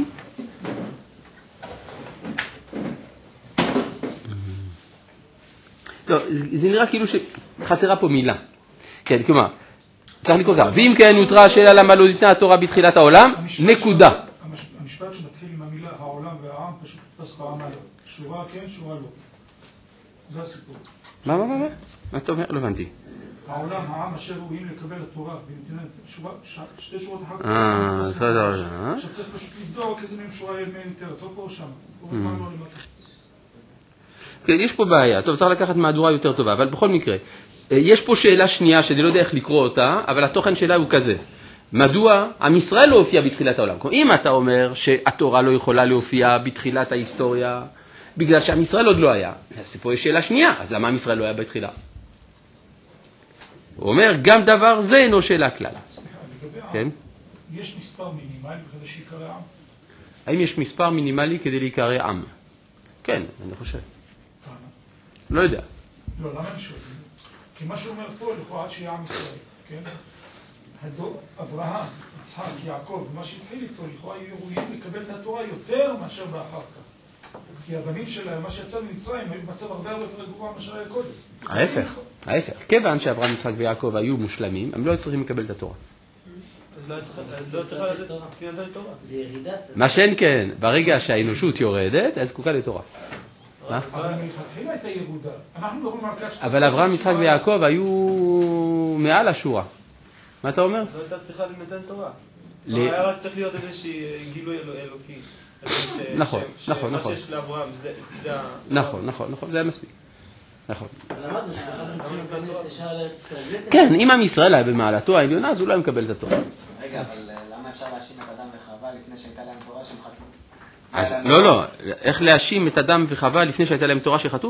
לא, זה נראה כאילו שחסרה פה מילה. כן, כלומר, צריך לקרוא ככה. ואם כן הותרה השאלה למה לא ניתנה התורה בתחילת העולם, נקודה.
המשפט שמתחיל עם המילה העולם והעם פשוט פסחה העם עליו. שורה כן, שורה לא. זה הסיפור.
מה? מה אתה אומר? לא הבנתי.
העולם, העם אשר ראויים לקבל התורה, שתי שורות אחר כך. עכשיו צריך פשוט לבדוק איזה מהם שורה יותר, טוב פה או שם.
יש פה בעיה, טוב, צריך לקחת מהדורה יותר טובה, אבל בכל מקרה, יש פה שאלה שנייה שאני לא יודע איך לקרוא אותה, אבל התוכן שלה הוא כזה. מדוע עם ישראל לא הופיע בתחילת העולם? אם אתה אומר שהתורה לא יכולה להופיע בתחילת ההיסטוריה, בגלל שעם ישראל עוד לא היה, אז פה יש שאלה שנייה, אז למה עם ישראל לא היה בתחילה? הוא אומר, גם דבר זה אינו שאלה כלל.
סליחה, לגבי
כן?
העם, יש מספר מינימלי כדי שיקרא עם?
האם יש מספר מינימלי כדי להיקרא עם? כן, אני חושב. לא יודע.
לא, למה אני שואל? כי מה שהוא אומר פה, לכאורה עד שיהיה עם ישראל, כן? אברהם, יצחק, יעקב, ומה שהתחיל איתו, לכאורה היו ראויים לקבל את התורה יותר מאשר באחר כך. כי הבנים שלהם, מה שיצא ממצרים, היו במצב הרבה יותר גרוע מאשר היה קודם.
ההפך. כיוון שאברהם, יצחק ויעקב היו מושלמים, הם לא צריכים לקבל את התורה.
אז לא צריכה לתת תורה.
זה ירידת.
מה שאין כן, ברגע שהאנושות יורדת, אז זקוקה לתורה. מה?
אבל מלכתחילה הייתה ירודה. אנחנו מדברים על כך
אבל אברהם, יצחק ויעקב היו מעל השורה. מה אתה אומר?
לא הייתה צריכה למתן תורה.
ל-
היה רק צריך להיות איזושהי גילוי אלוקי.
נכון, נכון,
מה
נכון.
שיש לאברהם, זה ה...
נכון, זה היה מספיק. נכון.
למדנו שאנחנו צריכים להיכנס ישר לארץ ישראל.
כן, אם עם ישראל היה במעלתו העליונה, אז הוא לא היה מקבל את התורה.
רגע, אבל למה אפשר להאשים את אדם וחווה לפני שהייתה להם תורה שהם חטאו?
אז לא, איך להאשים את אדם וחווה לפני שהייתה להם תורה שחטאו?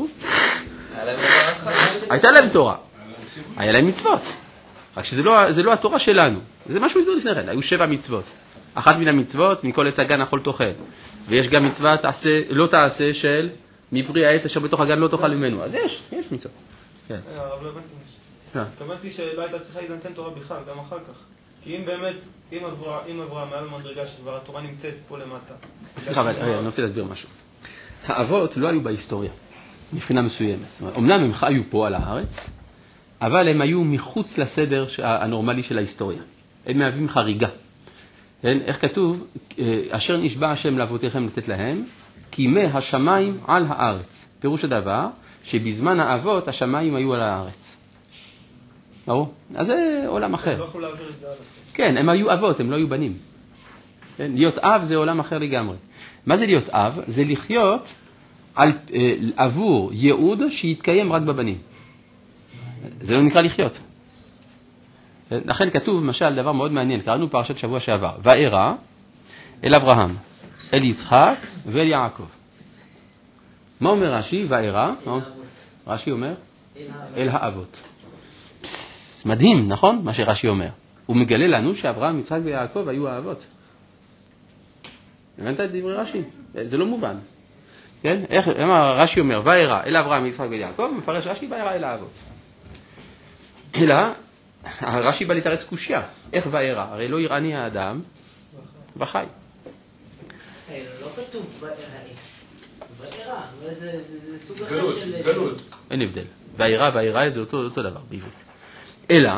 הייתה להם תורה, היה להם מצוות, רק שזה לא התורה שלנו, זה משהו הסביר לפני כן, היו 7 מצוות, אחת מן המצוות, מכל עץ הגן אכול תאכל, ויש גם מצווה לא תעשה של מפרי העץ אשר בתוך הגן לא תאכל ממנו, אז יש מצוות.
הרב לא הבנתי. התכוונתי שלא הייתה צריכה להינתן תורה בכלל, גם אחר כך. כי אם באמת, אם אברהם מעל מדרגה שכבר התורה נמצאת פה למטה.
סליחה, אבל אני רוצה להסביר משהו. האבות לא היו בהיסטוריה, מבחינה מסוימת. אמנם הם חיו פה על הארץ, אבל הם היו מחוץ לסדר הנורמלי של ההיסטוריה. הם מהווים חריגה. איך כתוב? אשר נשבע השם לאבותיכם לתת להם, קימי השמיים על הארץ. פירוש הדבר שבזמן האבות השמיים היו על הארץ. ברור? אז זה עולם אחר.
לא יכולו להעביר את זה הלאה.
כן, הם היו אבות, הם לא היו בנים. כן? להיות אב זה עולם אחר לגמרי. מה זה להיות אב? זה לחיות עבור ייעוד שיתקיים רק בבנים. זה לא נקרא לחיות. לכן כתוב, למשל, דבר מאוד מעניין, קראנו פרשת שבוע שעבר, וארא אל אברהם, אל יצחק ואל יעקב. מה אומר רש"י? וארא? רש"י אומר? אל האבות. מדהים, נכון? מה שרש"י אומר. הוא מגלה לנו שאברהם, יצחק ויעקב היו האבות. הבנת את דברי רש"י? זה לא מובן. כן? איך רש"י אומר, וארא אל אברהם, יצחק ויעקב, מפרש רש"י וארא אל האבות. אלא, רש"י בא לתרץ קושיה. איך וארא? הרי לא יראני האדם וחי.
לא כתוב וארא, זה סוג אחר של...
גלות.
אין הבדל. וארא זה אותו דבר בעברית. אלא,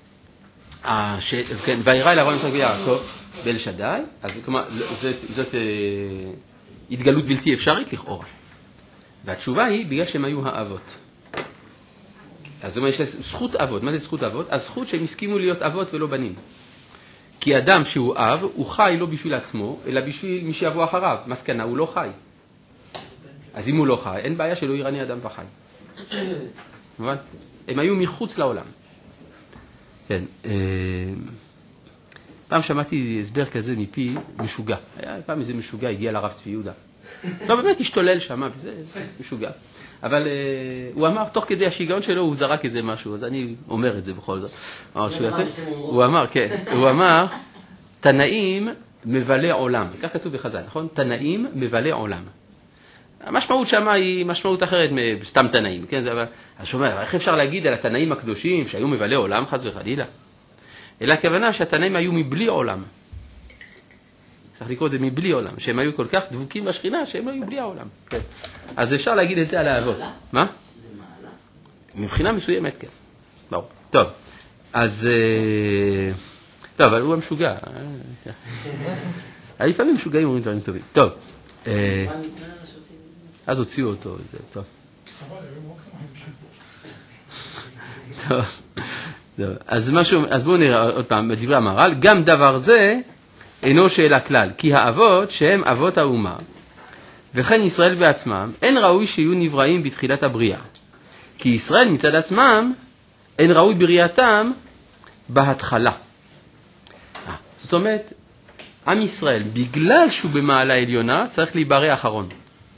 וארא אל אברהם, יצחק ויעקב באל שדי, אז כלומר, זאת התגלות בלתי אפשרית לכאורה. והתשובה היא בגלל שהם היו האבות. אז זאת אומרת, יש זכות אבות. מה זה זכות אבות? הזכות שהם הסכימו להיות אבות ולא בנים. כי אדם שהוא אב, הוא חי לא בשביל עצמו, אלא בשביל מי שיבוא אחריו. מסקנה, הוא לא חי. אז אם הוא לא חי, אין בעיה שלא יראני אדם וחי. מובן? הם היו מחוץ לעולם. כן. פעם שמעתי הסבר כזה מפי משוגע. היה פעם איזה משוגע הגיע לרב צבי יהודה. לא, באמת השתולל שם, וזה משוגע. אבל הוא אמר, תוך כדי השיגעון שלו, הוא זרק איזה משהו, אז אני אומר את זה בכל זאת. הוא אמר, כן, הוא אמר, תנאים מבלה עולם. כך כתוב בחז"ל, נכון? תנאים מבלה עולם. המשמעות שמה היא משמעות אחרת מסתם תנאים, כן? אז שומע, איך אפשר להגיד על התנאים הקדושים שהיו מבלה עולם, חס וחלילה? אלא הכוונה שהתנאים היו מבלי עולם. צריך לקרוא את זה מבלי עולם, שהם היו כל כך דבוקים בשכינה שהם לא היו בלי העולם. כן. אז אפשר להגיד את זה על האבות. מה?
זה מעלה.
מבחינה מסוימת, כן. ברור. טוב, אז... טוב, אבל הוא המשוגע. לפעמים משוגעים אומרים דברים טובים. טוב. אז הוציאו אותו. טוב. טוב. אז בואו נראה עוד פעם, בדברי המהר"ל, גם דבר זה אינו שאלה כלל, כי האבות שהם אבות האומה, וכן ישראל בעצמם, אין ראוי שיהיו נבראים בתחילת הבריאה. כי ישראל מצד עצמם, אין ראוי בריאתם בהתחלה. זאת אומרת, עם ישראל, בגלל שהוא במעלה עליונה, צריך להיברא אחרון.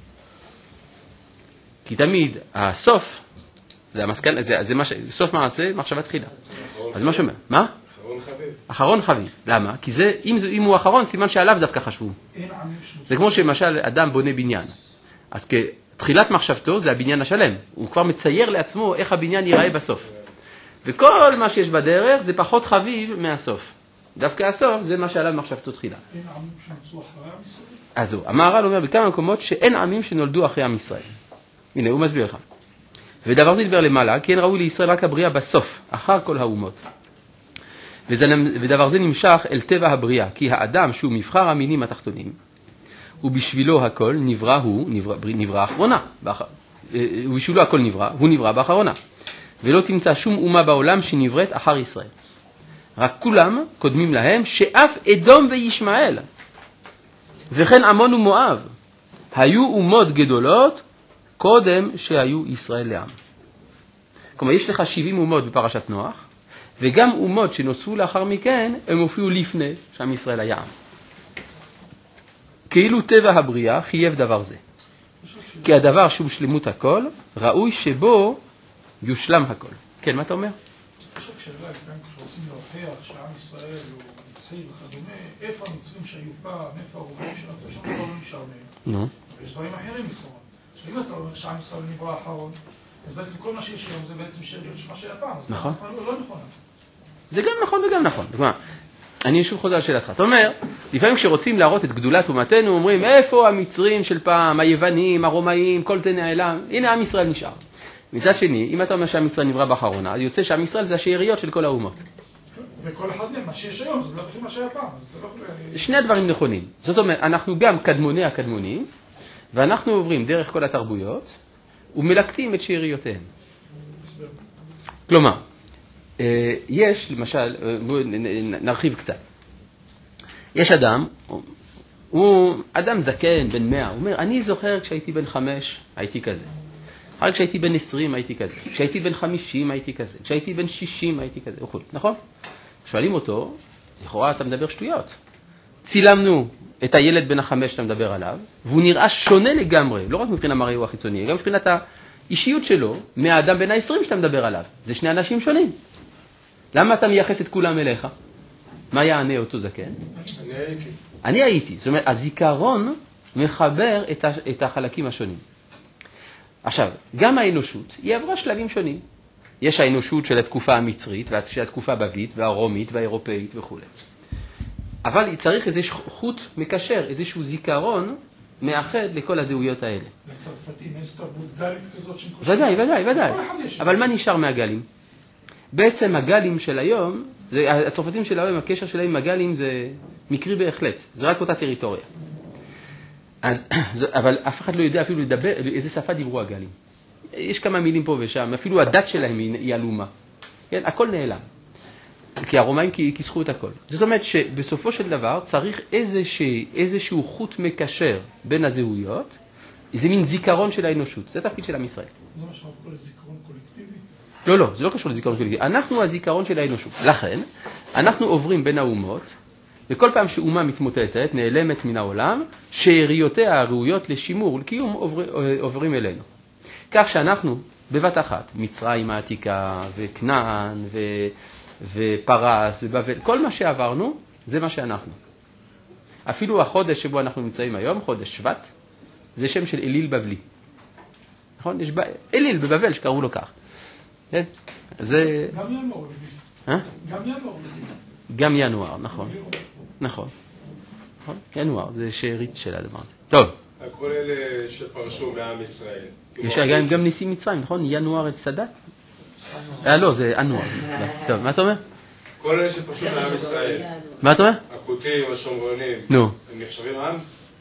כי תמיד הסוף, זה המסקנה, זה סוף מעשה, מחשבה תחילה. אז מה שאומר? מה?
אחרון חביב.
אחרון חביב. למה? כי זה, אם הוא אחרון, סימן שעליו דווקא חשבו. זה כמו שמשל אדם בונה בניין. אז כתחילת מחשבתו זה הבניין השלם. הוא כבר מצייר לעצמו איך הבניין ייראה בסוף. וכל מה שיש בדרך זה פחות חביב מהסוף. דווקא הסוף זה מה שעליו מחשבתו תחילה.
אין עמים שנוצרו אחרי עם ישראל?
אז זהו, המהר"ל אומר בכמה מקומות שאין עמים שנולדו אחרי עם ישראל. הנה, הוא מסביר לך. ודבר זה ידבר למעלה, כי אין ראוי לישראל רק הבריאה בסוף, אחר כל האומות. ודבר זה נמשך אל טבע הבריאה, כי האדם שהוא מבחר המינים התחתונים, ובשבילו הכל נברא אחרונה, ובשבילו הכל נברא, הוא נברא באחרונה. ולא תמצא שום אומה בעולם שנבראת אחר ישראל. רק כולם קודמים להם, שאף אדום וישמעאל, וכן עמון ומואב, היו אומות גדולות קודם שהיו ישראל לעם. כלומר, יש לך 70 אומות בפרשת נוח, וגם אומות שנוספו לאחר מכן, הם הופיעו לפני שעם ישראל היה עם. כאילו טבע הבריאה חייב דבר זה. כי הדבר שהוא שלמות הכל, ראוי שבו יושלם הכל. כן, מה אתה אומר?
יש רק שאלה, לפעמים כשרוצים להוכיח שעם ישראל הוא נצחי וכדומה, איפה המצרים שהיו פעם, איפה הרובעים שלנו, שום דבר לא נשאר מהם. יש דברים אחרים לכאורה. שאם אתה אומר שעם ישראל נברא האחרון, אז בעצם כל מה שיש היום זה בעצם שאריות של מה שהיה פעם, אז
נכון.
זה לא נכון.
זה גם נכון וגם נכון. אני שוב חוזר על שאלתך. אתה אומר, לפעמים כשרוצים להראות את גדולת אומתנו, אומרים, איפה המצרים של פעם, היוונים, הרומאים, כל זה נעלם, הנה עם ישראל נשאר. מצד שני, אם אתה אומר שעם ישראל נברא באחרונה, אז יוצא שעם ישראל זה השאריות של כל האומות.
וכל אחד מהם, מה שיש היום, זה לא בכלל מה שהיה פעם.
שני הדברים נכונים. זאת אומרת, אנחנו גם קדמוני הקדמונים, ואנחנו עוברים דרך כל התרבויות, ומלקטים את שאריותיהם. כלומר, יש, למשל, בואו נרחיב קצת. יש אדם, הוא אדם זקן, בן 100, הוא אומר, אני זוכר כשהייתי בן 5, הייתי כזה. רק כשהייתי בן 20 הייתי כזה, כשהייתי בן 50 הייתי כזה, כשהייתי בן 60 הייתי כזה, נכון? שואלים אותו, לכאורה אתה מדבר שטויות. צילמנו את הילד בן 5 שאתה מדבר עליו, והוא נראה שונה לגמרי, לא רק מבחינת מראהו החיצוני, גם מבחינת האישיות שלו, מהאדם בן 20 שאתה מדבר עליו. זה שני אנשים שונים. למה אתה מייחס את כולם אליך? מה יענה אותו זקן? אני הייתי. זאת אומרת, הזיכרון מחבר את החלקים השונים. עכשיו, גם האנושות היא עברה שלבים שונים. יש האנושות של התקופה המצרית, של התקופה הבבלית, והרומית, והאירופאית וכו'. אבל צריך איזה חוט מקשר, איזשהו זיכרון מאחד לכל הזהויות האלה.
לצרפתים, איזו תרבות גלית כזאת
ודאי. אבל מה נשאר מהגלים? בעצם הגלים של היום, הצרפתים של היום, הקשר שלהם עם הגלים זה מקרי בהחלט. זה רק אותה טריטוריה. אבל אף אחד לא יודע אפילו לדבר, איזה שפה דיברו הגלים. יש כמה מילים פה ושם, אפילו הדת שלהם היא עלומה. כן, הכל נעלם. כי הרומאים כיסחו את הכל. זאת אומרת שבסופו של דבר צריך איזשהו חוט מקשר בין הזהויות, זה מין זיכרון של האנושות, זה התפקיד של עם ישראל.
זה מה שאנחנו קוראים לזיכרון קולקטיבי?
לא, זה לא קשור לזיכרון קולקטיבי. אנחנו הזיכרון של האנושות. לכן, אנחנו עוברים בין האומות, וכל פעם שאומה מתמוטטת, נעלמת מן העולם, שאריותיה הראויות לשימור, לקיום עוברים אלינו. כך שאנחנו, בבת אחת, מצרים העתיקה, וכנען, ופרס, ובבל, כל מה שעברנו, זה מה שאנחנו. אפילו החודש שבו אנחנו נמצאים היום, חודש שבט, זה שם של אליל בבלי. נכון? יש אליל בבבל שקראו לו כך. כן? זה...
גם ינואר. גם ינואר.
גם ינואר, נכון. נכון. ינואר, זה שארית של הדבר הזה. טוב.
כל אלה שפרשו מעם ישראל.
יש גם נשיא מצרים, נכון? ינואר את סדת? לא, זה אנואר. טוב, מה אתה אומר?
כל אלה שפרשו מעם ישראל.
מה אתה אומר?
הכותים, השומרונים.
נו.
הם נחשבים עם?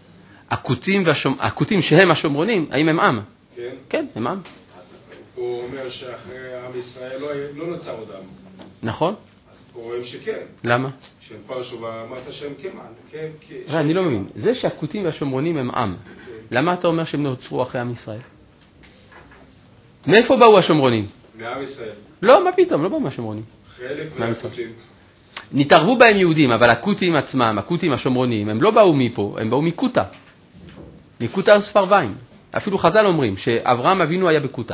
הכותים שהם השומרונים, האם הם עם?
כן.
כן, הם עם.
הוא אומר שאחרי עם ישראל לא נוצר עוד עם.
נכון.
אז פה רואים שכן.
למה?
שהם פרשו ואמרת שהם כמן.
אני לא מבין. זה שהכותים והשומרונים הם עם. למה אתה אומר שהם נוצרו אחרי עם ישראל? מאיפה באו השומרונים?
מעם ישראל.
לא, מה פתאום? לא באו מהשומרונים.
חלק מהכותים.
נתערבו בהם יהודים, אבל הכותים עצמם, הכותים השומרונים, הם לא באו מפה, הם באו מקוטה. מקוטה וספרביים. אפילו חז"ל אומרים שאברהם אבינו היה בקוטה.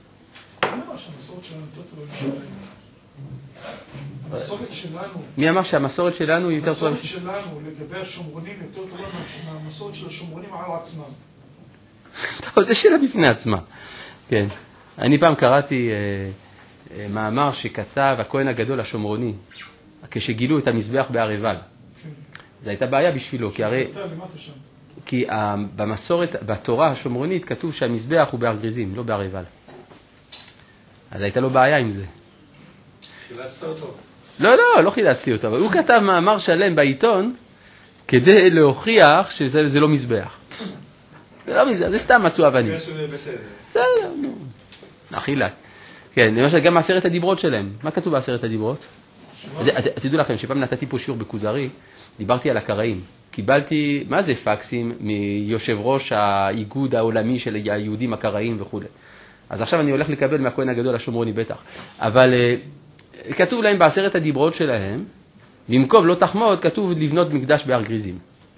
מי אמר שהמסורת שלנו היא יותר טובה?
המסורת שלנו לגבי השומרונים יותר טובה מהמסורת של השומרונים על עצמם.
טוב, זה שאלה בפני עצמה. כן. אני פעם קראתי מאמר שכתב הכהן הגדול השומרוני, כשגילו את המזבח בהר עיבל. זו הייתה בעיה בשבילו, כי במסורת, בתורה השומרונית כתוב שהמזבח הוא בהר גריזים, לא בהר עיבל. אז הייתה לו בעיה עם זה.
חילצת אותו.
לא חילצתי אותו, אבל הוא כתב מאמר שלם בעיתון כדי להוכיח שזה לא מזבח. זה לא מזבח, זה סתם מצאו אבנים. בסדר, נו. אכילה. כן, למשל גם מעשרת הדיברות שלהם. מה כתוב בעשרת הדיברות? תדעו לכם, שפעם נתתי פה שיעור בכוזרי, דיברתי על הקראים. קיבלתי, מה זה פקסים, מיושב ראש האיגוד העולמי של היהודים הקראים וכו'. אז עכשיו אני הולך לקבל מהכהן הגדול השומרוני בטח. אבל כתוב להם בעשרת הדיברות שלהם, במקום לא תחמוד, כתוב לבנות מקדש בהר גריזים.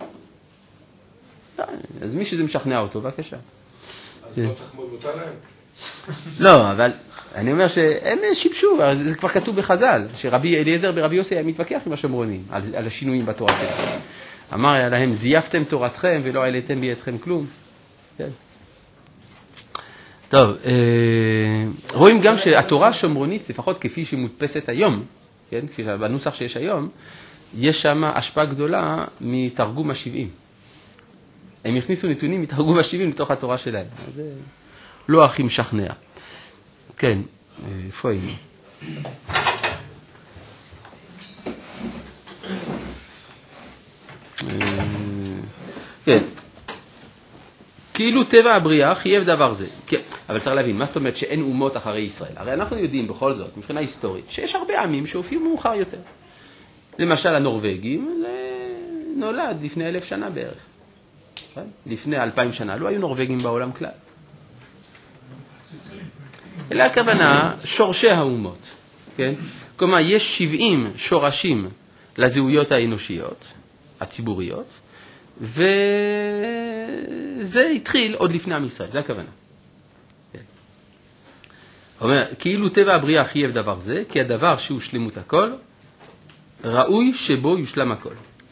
אז מי שזה משכנע אותו, בבקשה.
אז לא תחמוד מותר להם?
לא, אבל אני אומר שהם שיבשו, זה כבר כתוב בחז"ל, שרבי אליעזר ברבי יוסי היה מתווכח עם השומרונים על השינויים בתורה שלהם. אמר להם, זייפתם תורתכם ולא העליתם בידכם כלום. כן. טוב, רואים גם שהתורה השומרונית, לפחות כפי שהיא מודפסת היום, כן, בנוסח שיש היום, יש שם השפעה גדולה מתרגום ה-70. הם הכניסו נתונים מתרגום ה-70 לתוך התורה שלהם. אז זה לא הכי משכנע. כן, איפה היינו? כן. כאילו טבע הבריאה חייב דבר זה. כן, אבל צריך להבין, מה זאת אומרת שאין אומות אחרי ישראל? הרי אנחנו יודעים בכל זאת, מבחינה היסטורית, שיש הרבה עמים שהופיעו מאוחר יותר. למשל הנורווגים נולד לפני 1,000 שנה בערך. לפני 2,000 שנה לא היו נורווגים בעולם כלל. אלא הכוונה שורשי האומות. כן? כלומר, יש 70 שורשים לזהויות האנושיות, הציבוריות, וזה התחיל עוד לפני עם ישראל, זה הכוונה. אומר, כאילו טבע הבריאה חייב דבר זה, כי הדבר שהוא שלמות הכל, ראוי שבו יושלם הכל.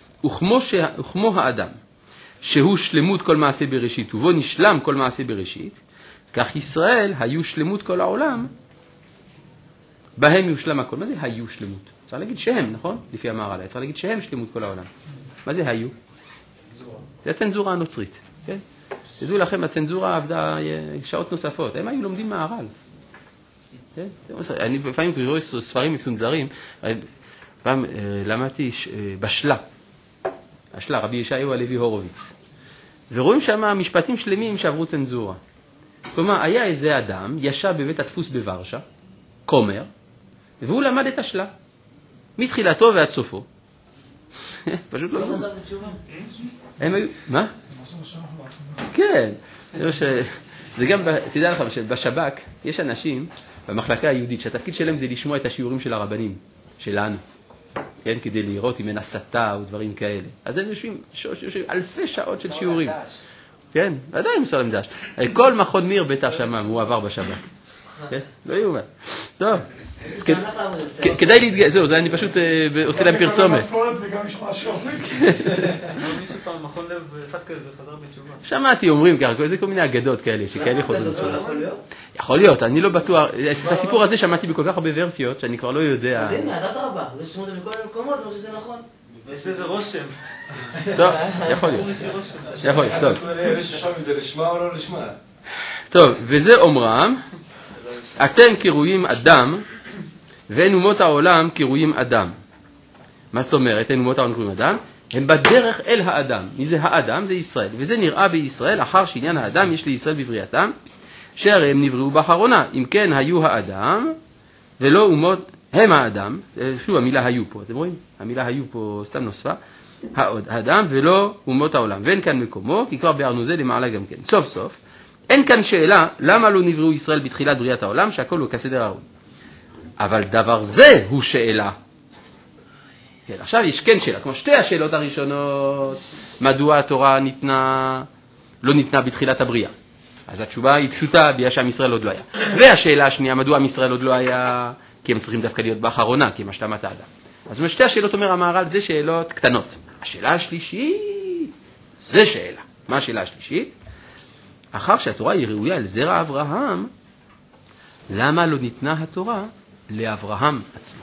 וכמו האדם, שהוא שלמות כל מעשה בראשית, ובו נשלם כל מעשה בראשית, כך ישראל היו שלמות כל העולם, בהם יושלם הכל. מה זה היו שלמות? צריך להגיד שהם, נכון? לפי המהר"ל, צריך להגיד שהם שלמות כל העולם. מה זה היו? זה הצנזורה הנוצרית. כן? תדעו לכם, הצנזורה עבדה שעות נוספות. הם היו לומדים מהר"ל. כן? אני לפעמים קורא ספרים מצונזרים, פעם למדתי בשלה. השלה, רבי ישעיהו הלוי הורוביץ. ורואים שם משפטים שלמים שעברו צנזורה. כלומר, היה איזה אדם, ישב בבית הדפוס בוורשה, כומר, והוא למד את השלה. מתחילתו ועד סופו. פשוט לא יודע. הם היו... מה? כן. זה גם, תדע לך, בשב"כ יש אנשים במחלקה היהודית שהתפקיד שלהם זה לשמוע את השיעורים של הרבנים, שלנו. כן, כדי לראות אם אין הסתה או דברים כאלה. אז הם יושבים אלפי שעות של שיעורים. כן, עדיין מסור למדש. כל מכון מיר בטח שמם, הוא עבר בשב"כ. כן, לא יאומן. טוב. כדאי להתגייס, זהו, זה אני פשוט עושה להם פרסומת.
וגם נשמע שאומרים.
מישהו פעם מכון לב אחד כזה חזר בתשובה.
שמעתי, אומרים ככה, זה כל מיני אגדות כאלה, שכאלה חוזרים בתשובה. יכול להיות, אני לא בטוח, את הסיפור הזה שמעתי בכל כך הרבה ורסיות, שאני כבר לא יודע.
אז הנה, אז עד הרבה, זה שמעתם בכל המקומות, לא שזה נכון.
יש איזה רושם.
טוב, יכול להיות. יכול להיות, טוב.
אלה ששומעים את זה לשמה או לא לשמה?
טוב, וזה אומרם, אתם קרויים אדם, ואין אומות העולם קרויים אדם. מה זאת אומרת, אין אומות העולם קרויים אדם? הם בדרך אל האדם. מי זה האדם? זה ישראל. וזה נראה בישראל, אחר שעניין האדם יש לישראל בבריאתם, שהרי הם נבראו באחרונה. אם כן, היו האדם, ולא אומות, הם האדם. שוב, המילה היו פה, אתם רואים? המילה היו פה סתם נוספה. האדם ולא אומות העולם. ואין כאן מקומו, כי כבר ביארנו זה למעלה גם כן. סוף סוף, אין כאן שאלה למה לא נבראו ישראל בתחילת בריאת העולם, שהכל הוא כסדר הראוי. אבל דבר זה הוא שאלה. כן, עכשיו יש כן שאלה, כמו שתי השאלות הראשונות, מדוע התורה לא ניתנה בתחילת הבריאה. אז התשובה היא פשוטה, בגלל שעם ישראל עוד לא היה. והשאלה השנייה, מדוע עם ישראל עוד לא היה, כי הם צריכים דווקא להיות באחרונה, כי הם השלמת האדם. אז שתי השאלות, אומר המהר"ל, זה שאלות קטנות. השאלה השלישית, זה שאלה. מה השאלה השלישית? אחר שהתורה היא ראויה אל זרע אברהם, למה לא ניתנה התורה לאברהם עצמו?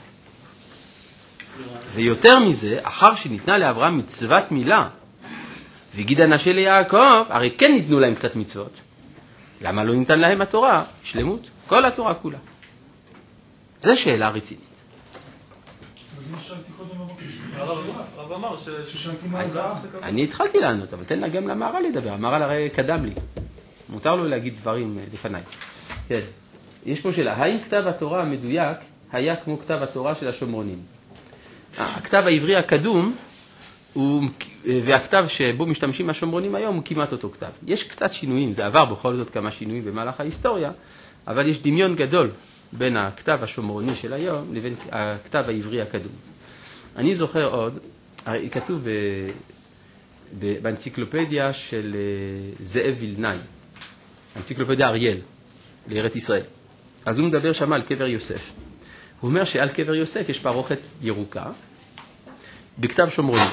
ויותר מזה, אחר שניתנה לאברהם מצוות מילה, וגיד אנשי ליעקב, הרי כן ניתנו להם קצת מצוות. למה לא ניתן להם התורה? שלמות, כל התורה כולה. זו שאלה רצינית.
מה ששאלתי קודם בבוקר.
הרב אמר
ששאלתי מה הזהב.
אני התחלתי לענות, אבל תן לה גם למהר"ל לדבר. המהר"ל הרי קדם לי. מותר לו להגיד דברים לפניי. כן. יש פה שאלה, האם כתב התורה המדויק היה כמו כתב התורה של השומרונים? הכתב העברי הקדום, והכתב שבו משתמשים השומרונים היום, הוא כמעט אותו כתב. יש קצת שינויים, זה עבר בכל זאת כמה שינויים במהלך ההיסטוריה, אבל יש דמיון גדול בין הכתב השומרוני של היום לבין הכתב העברי הקדום. אני זוכר עוד, כתוב באנציקלופדיה של זאב וילנאי, אנציקלופדיה אריאל, לארץ ישראל. אז הוא מדבר שם על קבר יוסף. הוא אומר שעל קבר יוסף יש פרוכת ירוקה, בכתב שומרוני.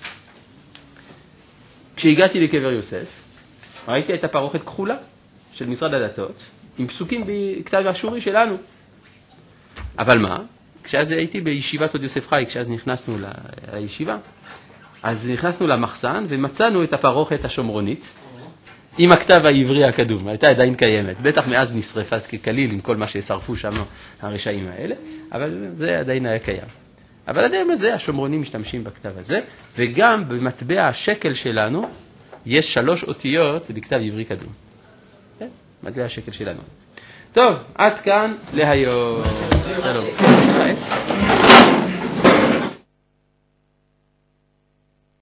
כשהגעתי לקבר יוסף, ראיתי את הפרוכת כחולה של משרד הדתות, עם פסוקים בכתב האשורי שלנו. אבל מה? כשאז הייתי בישיבת עוד יוסף חי, כשאז נכנסנו לישיבה, אז נכנסנו למחסן ומצאנו את הפרוכת השומרונית, עם הכתב העברי הקדום, הייתה עדיין קיימת. בטח מאז נשרפת ככליל עם כל מה ששרפו שם הרשעים האלה, אבל זה עדיין היה קיים. אבל עד היום הזה השומרונים משתמשים בכתב הזה, וגם במטבע השקל שלנו יש 3 אותיות בכתב עברי קדום. מטבע השקל שלנו. טוב, עד כאן להיום. שלום.